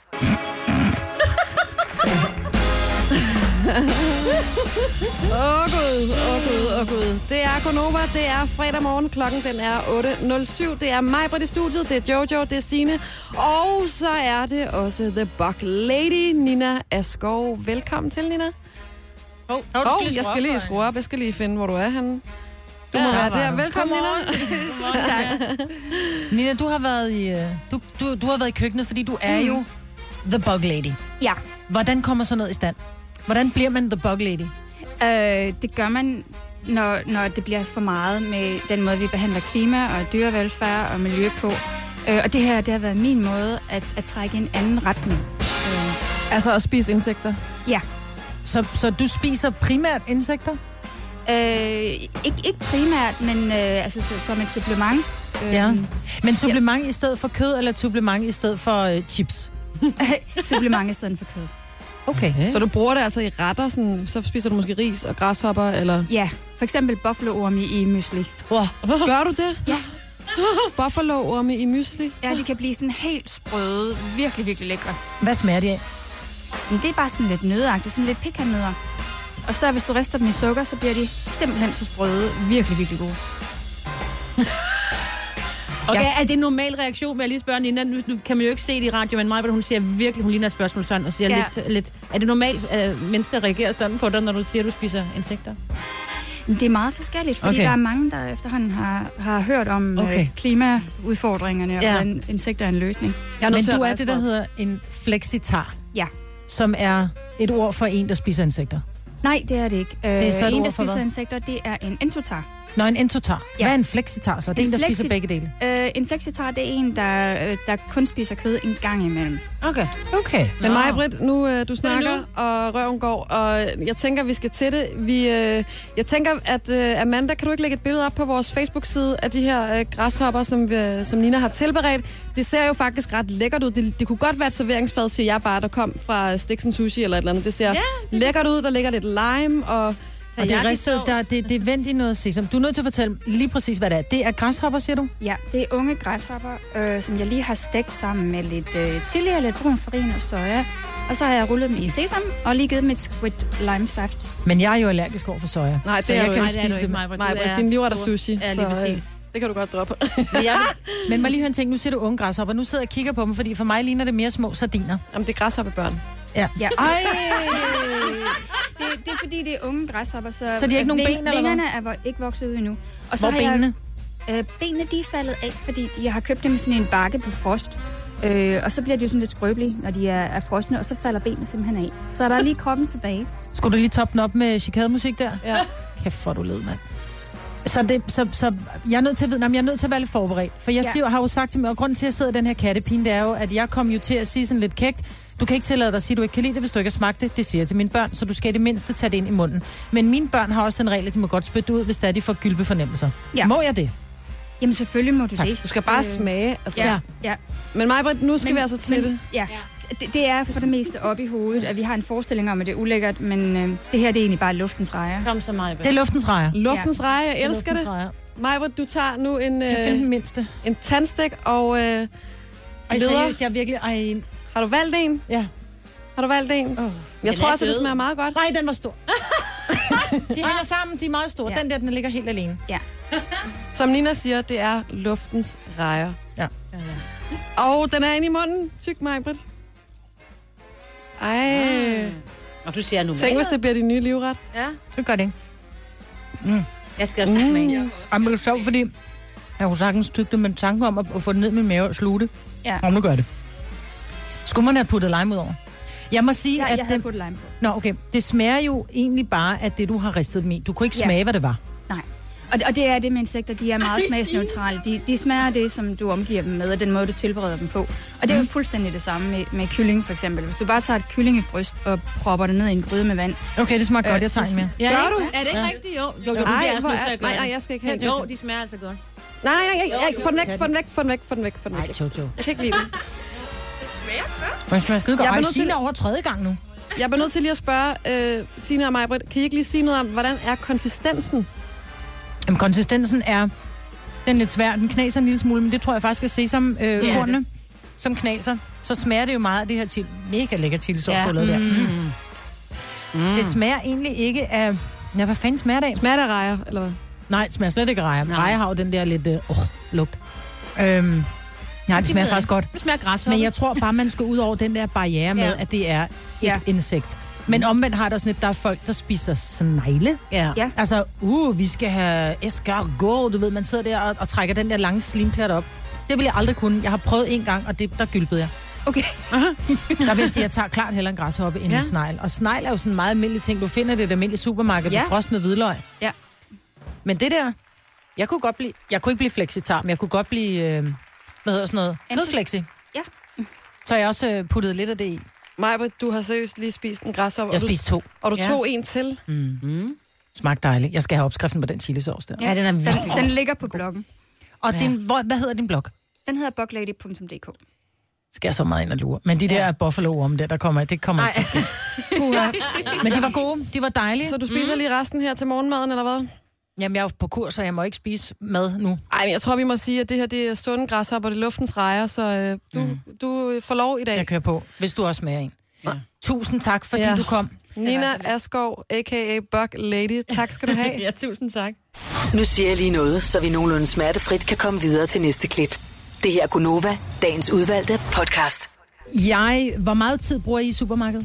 Åh Gud. Det er Gunova, det er fredag morgen, klokken den er 8.07. Det er Maj-Brit i studiet, det er Jojo, det er Signe, og så er det også The Bug Lady, Nina Asgaard. Velkommen til, Nina. Jeg skal lige skrue op, jeg skal lige finde, hvor du er henne. Du må være der. Velkommen, Nina. Godmorgen, tak. Nina, du har været i, du har været i køkkenet, fordi du er jo The Bug Lady. Ja. Hvordan kommer sådan noget i stand? Hvordan bliver man The Bug Lady? Det gør man, når det bliver for meget med den måde, vi behandler klima og dyrevelfærd og miljø på. Og det har været min måde at trække i en anden retning. Altså at spise insekter? Ja. Så du spiser primært insekter? Ikke primært, men som et supplement. Ja. Men supplement i stedet for kød, eller supplement i stedet for chips? Supplement i stedet for kød. Okay. Så du bruger det altså i retter, sådan, så spiser du måske ris og græshopper, eller? Ja, for eksempel buffaloorme i mysli. Wow. Gør du det? Ja. Buffaloorme i mysli? Ja, de kan blive sådan helt sprøde, virkelig, virkelig lækre. Hvad smager de af? Men det er bare sådan lidt nødagtigt, sådan lidt pekannødder. Og så hvis du rister dem i sukker, så bliver de simpelthen så sprøde, virkelig, virkelig gode. Okay, er det en normal reaktion, vil jeg lige spørge Nina? Nu kan man jo ikke se det i radio, men Maj-Brit, hun siger virkelig, hun ligner et spørgsmålstegn og siger lidt... Er det normalt, at mennesker reagerer sådan på dig, når du siger, at du spiser insekter? Det er meget forskelligt, fordi der er mange, der efterhånden har hørt om klimaudfordringerne, og hvordan insekter er en løsning. Men du er det, der hedder en flexitar. Ja. Som er et ord for en, der spiser insekter. Nej, det er det ikke. Det er så en, der spiser insekter, det er en entotar. Nå, en entotar. Hvad er en flexitar så? Det er en, der spiser begge dele? En flexitar, det er en, der kun spiser kød en gang imellem. Okay. Men Maj-Brit, nu du snakker, og røven går, og jeg tænker, vi skal til det. Jeg tænker, at Amanda, kan du ikke lægge et billede op på vores Facebook-side af de her græshopper, som Nina har tilberedt? Det ser jo faktisk ret lækkert ud. Det kunne godt være et serveringsfad, siger jeg bare, der kom fra Stiksen Sushi eller et eller andet. Det ser lækkert ud, der ligger lidt lime, og det er ristet, det er vendt i noget sesam. Du er nødt til at fortælle lige præcis, hvad det er. Det er græshopper, siger du? Ja, det er unge græshopper, som jeg lige har stegt sammen med lidt chili og lidt brun farin og soja. Og så har jeg rullet dem i sesam og lige givet dem et squid lime saft. Men jeg er jo allergisk over for soja. Nej, det er jeg kan ikke spise det. Maj-Brit, din livret er sushi. Ja, lige præcis. Det kan du godt droppe. Men må lige høre en ting. Nu siger du unge græshopper. Nu sidder jeg og kigger på dem, fordi for mig ligner det mere små sardiner. Jamen, det er græshoppebørn. Ja. Ej! Det er fordi, det er unge græshopper, så de har ikke nogen ben, eller hvad? Vingerne er ikke vokset ud endnu. Og så hvor benene? Benene, de er faldet af, fordi jeg har købt dem med sådan en bakke på frost. Og så bliver de jo sådan lidt skrøbelige, når de er frosne, og så falder benene simpelthen af. Så er der lige kroppen tilbage. Skulle du lige toppe den op med chikademusik der? Ja. Kæft, hvor du led, mand. Så jeg er nødt til at vide, jeg er nødt til at være lidt forberedt. For jeg har jo sagt til mig, og grunden til, at jeg sidder i den her kattepine, det er jo, at jeg kom jo til at sige sådan lidt kægt, du kan ikke tillade dig at sige, at du ikke kan lide det, hvis du ikke har smagt det. Det siger jeg til mine børn, så du skal i det mindste tage det ind i munden. Men mine børn har også en regel, at de må godt spytte ud, hvis der de får gylpe fornemmelser. Ja. Må jeg det? Jamen selvfølgelig må du tak. det. Du skal bare smage. Altså. Ja. Men Maj-Brit, nu skal vi altså til det. Ja. Det er for det meste op i hovedet, at vi har en forestilling om, at det er ulækkert, men det her det er egentlig bare luftens rejer. Kom så, Maj-Brit. Det er luftens rejer. Luftens rejer, jeg elsker det. Maj-Brit, du tager nu en tandstik og leder. Seriøst, jeg er virkelig... Har du valgt en? Ja. Har du valgt en? Jeg tror også, at det smager meget godt. Nej, den var stor. De hænger sammen, de er meget store. Ja. Den ligger helt alene. Ja. Som Nina siger, det er luftens rejer. Ja. Og den er inde i munden. Tyk, Maj-Brit. Ej. Og du siger nu. Tænk, hvis det bliver din nye livret. Ja. Det gør det ikke. Jeg skal også smage. Jamen, det er sjovt, fordi jeg kunne sagtens tygge men tanken om at få det ned med mave og sluge det. Ja. Nu gør det. Skulle man have puttet lime ud over? Jeg må sige, at at... Jeg havde puttet lime på. Nå, okay. Det smager jo egentlig bare af det, du har ristet dem i. Du kunne ikke smage, hvad det var. Nej. Og det er det med insekter, de er meget smagsneutrale. De smager det, som du omgiver dem med, og den måde, du tilbereder dem på. Og det er jo fuldstændig det samme med kylling, for eksempel. Hvis du bare tager et kyllingebryst og propper det ned i en gryde med vand. Okay, det smager godt. Jeg tager en mere. Ja, gør du? Er det ikke rigtigt? Jo, du bliver også nødt til at gøre det. Nej, jeg skal ikke have det. Jo, de smager altså godt. Nej, få den væk. Nej, Jojo. Jeg kan ikke lide det. Det smager godt. Men smager skide godt. Jeg er nødt til over tredje gang nu. Jeg er nødt til lige at spørge Signe og Maj-Brit, kan I ikke lige sige noget om, hvordan er konsistensen? Jamen, konsistensen er... Den er lidt svær. Den knaser en lille smule, men det tror jeg faktisk er sesamkornene, som knaser. Så smager det jo meget af det her mega lækker chilisauce, du har lavet der. Det smager egentlig ikke af... Ja, hvad fanden smager det af? Smager det af rejer, eller hvad? Nej, det smager slet ikke af rejer. Rejer har jo den der lidt lugt. Nej, det smager faktisk godt. Det smager græshoppe. Men jeg tror bare, man skal ud over den der barriere med, at det er et insekt. Men omvendt har der sådan et, der er folk, der spiser snegle. Ja. Altså, vi skal have escargot, du ved, man sidder der og trækker den der lange slimklat op. Det vil jeg aldrig kunne. Jeg har prøvet en gang, og der gylpede jeg. Okay. Der vil jeg sige, at jeg tager klart hellere en græshoppe end en snegl. Og snegl er jo sådan en meget almindelig ting. Du finder det i et almindeligt supermarked med frost med hvidløg. Ja. Men det der, jeg kunne ikke blive flexitar, men jeg kunne godt blive, hvad hedder sådan noget? Kødflexi. Ja. Så jeg også puttet lidt af det i. Maj-Brit, du har seriøst lige spist en græshoppe. Jeg spiste 2. Og du tog en til. Smagte dejligt. Jeg skal have opskriften på den chilisauce der. Ja, den er virkelig. Den ligger på bloggen. Og hvad hedder din blog? Den hedder buglady.dk. Skal jeg så meget ind og lure. Men de der buffalo-orme der kommer ikke til at ske. Men de var gode. De var dejlige. Så du spiser lige resten her til morgenmaden, eller hvad? Jamen, jeg er jo på kur, så jeg må ikke spise mad nu. Ej, jeg tror, vi må sige, at det her det er sunde græshopper, det er luftens rejer, så du får lov i dag. Jeg kører på, hvis du også smager en. Ja. Tusind tak, fordi du kom. Nina Askov, a.k.a. Bug Lady. Tak skal du have. Ja, tusind tak. Nu siger jeg lige noget, så vi nogenlunde smertefrit kan komme videre til næste klip. Det her er Gunova, dagens udvalgte podcast. Hvor meget tid bruger I supermarkedet?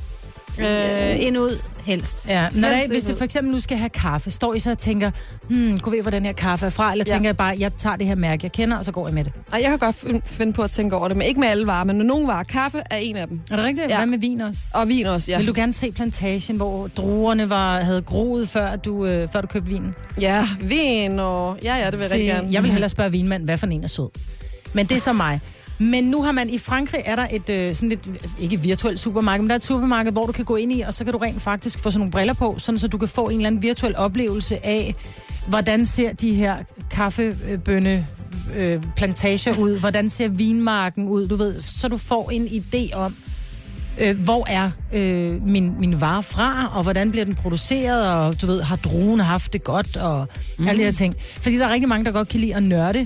Ind ud, helst. Ja, hvis jeg for eksempel nu skal have kaffe, står I så og tænker, kunne vi hvor den her kaffe er fra? Eller tænker jeg bare, jeg tager det her mærke, jeg kender, og så går jeg med det? Ej, jeg kan godt finde på at tænke over det, men ikke med alle varer, men med nogle varer. Kaffe er en af dem. Er det rigtigt? Hvad med vin også? Og vin også, ja. Vil du gerne se plantagen, hvor druerne havde groet, før du købte vinen? Ja, vin og... Ja, det vil jeg rigtig gerne. Jeg vil hellere spørge vinmanden, hvad for en er sød. Men det er så mig. Men nu har man i Frankrig, er der et sådan lidt, ikke virtuelt supermarked, men der er et supermarked, hvor du kan gå ind i, og så kan du rent faktisk få sådan nogle briller på, sådan så du kan få en eller anden virtuel oplevelse af, hvordan ser de her kaffebønne plantager ud, hvordan ser vinmarken ud, du ved, så du får en idé om, hvor er min vare fra, og hvordan bliver den produceret, og du ved, har druen haft det godt, og alle de her ting. Fordi der er rigtig mange, der godt kan lide at nørde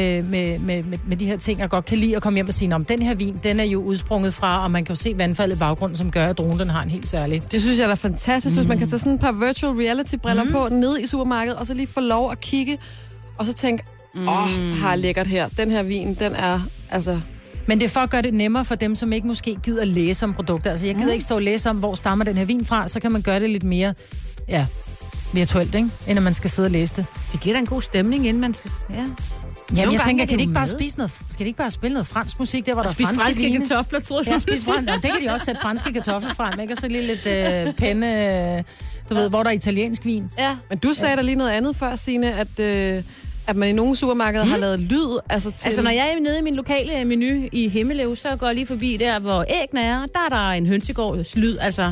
med de her ting, og godt kan lide at komme hjem og sige, om den her vin, den er jo udsprunget fra, og man kan jo se vandfaldet i baggrunden, som gør, at druen, den har en helt særlig. Det synes jeg er fantastisk, hvis man kan tage sådan et par virtual reality-briller på, nede i supermarkedet, og så lige få lov at kigge, og så tænke, har lækkert her. Den her vin, den er, altså... Men det er for at gøre det nemmere for dem, som ikke måske gider læse om produkter. Altså, jeg gider ikke stå og læse om, hvor stammer den her vin fra, så kan man gøre det lidt mere, virtuelt, ikke? End at man skal sidde og læse det. Det giver da en god stemning, inden man skal... Ja. Jamen, jeg tænker, kan de ikke bare spille noget fransk musik, der hvor der er franske vine? Kartofler, tror jeg. Ja, spise fransk. Det kan de også sætte franske kartofler frem, ikke? Og så lige lidt penne, du ved, hvor der er italiensk vin. Ja. Men du sagde da lige noget andet før, Signe, at man i nogle supermarkeder har lavet lyd. Altså når jeg er nede i min lokale menu i Himmelev, så går jeg lige forbi der, hvor æggene er. Der er der en hønsegårds lyd, altså.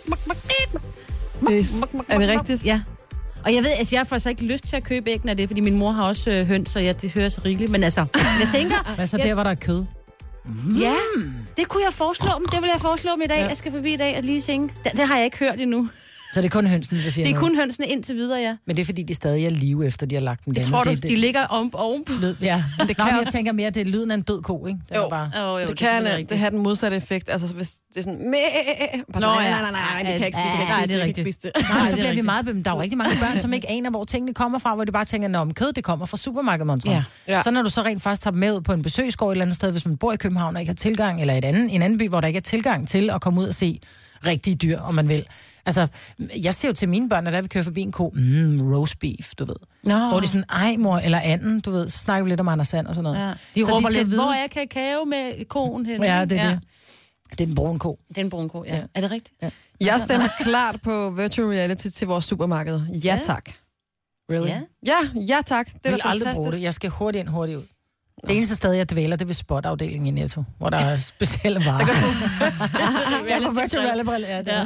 Er det rigtigt? Ja. Og jeg ved, jeg har faktisk ikke lyst til at købe æggene af det, fordi min mor har også høns, så det hører så rigeligt. Men altså, jeg tænker... Altså der, hvor der er kød? Ja, det kunne jeg foreslå dem. Det vil jeg foreslå dem i dag. Ja. Jeg skal forbi i dag og lige tænke. Det har jeg ikke hørt endnu. Så det er kun hønsene, der siger Det er noget. kun hønsene indtil videre, ja. Men det er fordi, de stadig er live efter, de har lagt dem der. Jeg tror, de ligger ovenpå. Ja, det kan jeg tænker mere, det er lyden af en død ko, ikke? Det, jo, det kan det have den modsatte effekt. Altså, hvis det er sådan... Nej, det kan ikke spise. Nej, det er rigtigt. Så bliver vi meget... Der er jo rigtig mange børn, som ikke aner, hvor tingene kommer fra, hvor de bare tænker, om kød, det kommer fra supermarkedet. Ja. Så når du så rent faktisk tager dem med ud på en besøgsgård et eller andet sted, hvis man bor i København og ikke har tilgang, eller en anden by, hvor der ikke er tilgang til at komme ud og se rigtige dyr, om man vil. Altså, jeg ser jo til mine børn, når vi kører forbi en ko, roast beef, du ved. Hvor de sådan, ej mor, eller anden, du ved, så snakker vi lidt om Anders Sand og sådan noget. Ja. De råber lidt, hvor er kakao med koen henne? Ja, det er det. Det er den brune ko. Det er den brune ko, ja. Er det rigtigt? Ja. Jeg stemmer klart på virtual reality til vores supermarked. Ja, tak. Really? Ja, tak. Det er fantastisk. Aldrig bruge det. Jeg skal hurtigt ind, hurtigt ud. Det eneste sted, jeg dvæler, det er ved spot-afdelingen i Netto, hvor der er specielle varer. Jeg kan få virtual reality. Ja.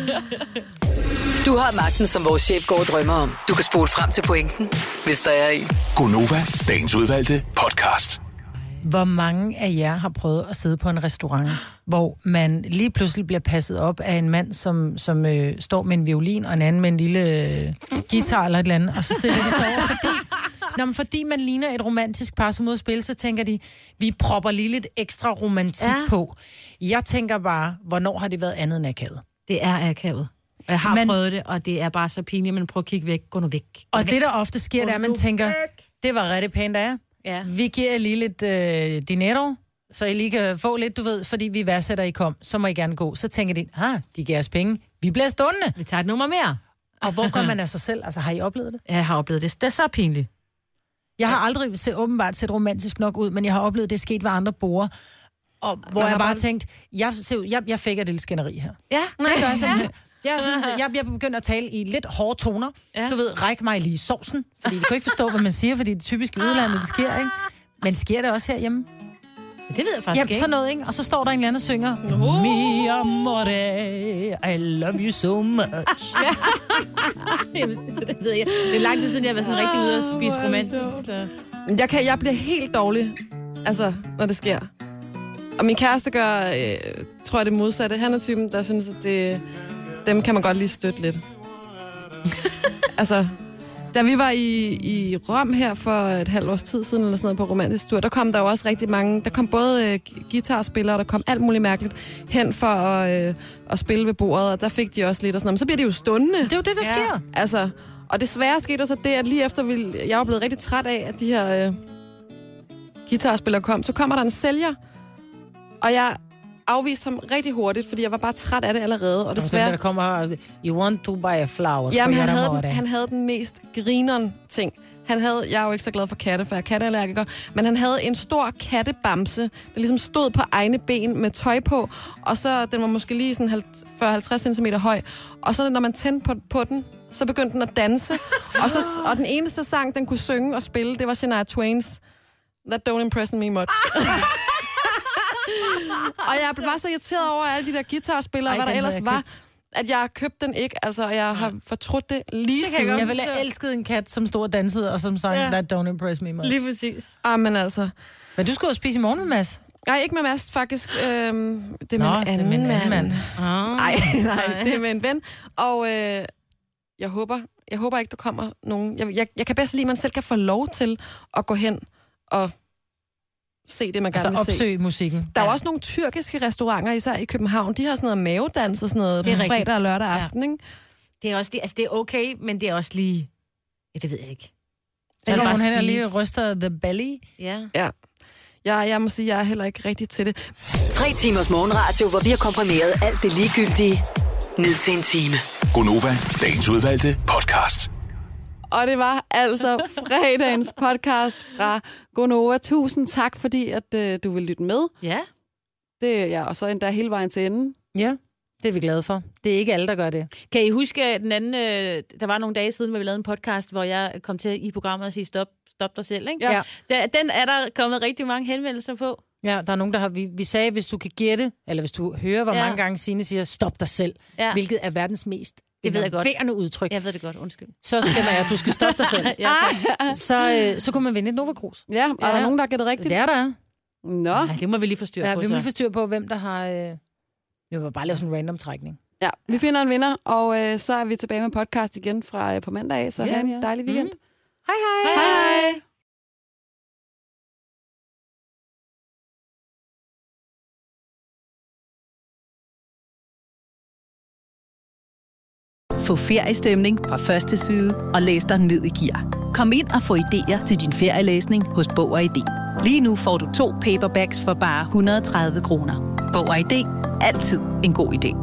Du har magten, som vores chef går og drømmer om. Du kan spole frem til pointen, hvis der er en. Gonova, dagens udvalgte podcast. Hvor mange af jer har prøvet at sidde på en restaurant, hvor man lige pludselig bliver passet op af en mand, som står med en violin, og en anden med en lille guitar eller et eller andet, og så stiller de sig over, fordi man ligner et romantisk par, som ud at spille, så tænker de, vi propper lige lidt ekstra romantik på. Jeg tænker bare, hvornår har det været andet end akavet? Det er akavet. Jeg har prøvet det, og det er bare så pinligt, men prøv at kigge væk. Gå nu væk. Og det, der ofte sker, det er, at man tænker, det var rigtig pænt af jer. Ja. Vi giver lige lidt dinero, så I lige kan få lidt, du ved, fordi vi værdsætter, I kom. Så må I gerne gå. Så tænker de, de giver os penge. Vi bliver stående. Vi tager et nummer mere. Og hvor går man af sig selv? Altså, har I oplevet det? Ja, jeg har oplevet det. Det er så pinligt. Jeg har aldrig åbenbart set romantisk nok ud, men jeg har oplevet, det er sket ved andre borde. Og hvor jeg bare tænkt, jeg fik et lille skænderi her. Ja, det gør jeg simpelthen. Jeg begynder at tale i lidt hårde toner. Ja. Du ved, ræk mig lige sovsen. Fordi de kan ikke forstå, hvad man siger, fordi det typisk i udlandet, det sker, ikke? Men sker det også herhjemme? Det ved jeg faktisk ikke. Sådan noget, ikke? Og så står der en eller anden og synger, Mi amore, I love you so much. Det ved jeg. Det er lang tid siden, jeg var sådan rigtig ude at spise romantisk. Jeg bliver helt dårlig, altså, når det sker. Og min kæreste gør, tror jeg, det modsatte. Han er typen, der synes, at dem kan man godt lige støtte lidt. Altså, da vi var i Rom her for et halvt års tid siden, eller sådan noget, på romantisk tur, der kom der jo også rigtig mange, der kom både guitarspillere, der kom alt muligt mærkeligt hen for at spille ved bordet, og der fik de også lidt og sådan noget. Men så bliver de jo stående. Det er jo det, der sker. Altså, og desværre skete der så det, at lige efter jeg var blevet rigtig træt af, at de her guitarspillere kom, så kommer der en sælger, og jeg afviste ham rigtig hurtigt, fordi jeg var bare træt af det allerede. Og desværre... Der kommer, you want to buy a flower. Jamen, han havde den mest grineren ting. Jeg er jo ikke så glad for katte, for jeg er katteallergiker, men han havde en stor kattebamse, der ligesom stod på egne ben med tøj på, og så den var måske lige sådan 40-50 cm høj. Og så når man tændte på den, så begyndte den at danse. og den eneste sang, den kunne synge og spille, det var Shania Twains That Don't Impress Me Much. Og jeg blev bare så irriteret over alle de der guitarspillere, hvad der ellers var, at jeg købte den ikke. Altså, jeg har fortrudt det lige siden. Jeg ville have elsket en kat, som stod og dansede, og som sang That Don't Impress Me Much. Lige præcis. Men altså... Men du skulle jo spise i morgen med Mads. Nej, ikke med Mads, faktisk. Det er med en anden mand. Nej, det er med en ven. Og jeg håber ikke, der kommer nogen... Jeg kan bedst lide, at man selv kan få lov til at gå hen og se det, man gerne vil se. Altså opsøge musikken. Der er også nogle tyrkiske restauranter, især i København. De har sådan noget mavedans og sådan noget på fredag og lørdag aften, ikke? Det er også det er okay, men det er også lige... Ja, det ved jeg ikke. Så hun hen og lige ryster the belly. Ja. Jeg må sige, jeg er heller ikke rigtig til det. 3 timers morgenradio, hvor vi har komprimeret alt det ligegyldige ned til en time. Gonova, dagens udvalgte podcast. Og det var altså fredagens podcast fra Gonova. Tusind tak, fordi at, du vil lytte med. Ja. Det er og så endda hele vejen til enden. Ja, det er vi glade for. Det er ikke alle, der gør det. Kan I huske, den anden, der var nogle dage siden, hvor vi lavede en podcast, hvor jeg kom til i programmet at sige stop dig selv, ikke? Ja. Den er der kommet rigtig mange henvendelser på. Ja, der er nogen, der har... Vi sagde, hvis du kan gætte, eller hvis du hører, hvor mange gange Signe siger, stop dig selv, hvilket er verdens mest enerverende udtryk. Jeg ved det godt, undskyld. Så skal man, du skal stoppe dig selv. Så kunne man vinde et Nova Cruz. Ja, er der nogen, der har gættet rigtigt? Det er der. Nå. Nej, det må vi lige få styr på. Ja, vi må lige få styr på, hvem der har... Vi må bare lave sådan en random trækning. Ja, vi finder en vinder, og så er vi tilbage med podcast igen fra på mandag af, så have en dejlig weekend. Hej hej! Hej! Få feriestemning fra første side og læs dig ned i gear. Kom ind og få idéer til din ferielæsning hos Bog og ID. Lige nu får du 2 paperbacks for bare 130 kroner. Bog og ID. Altid en god idé.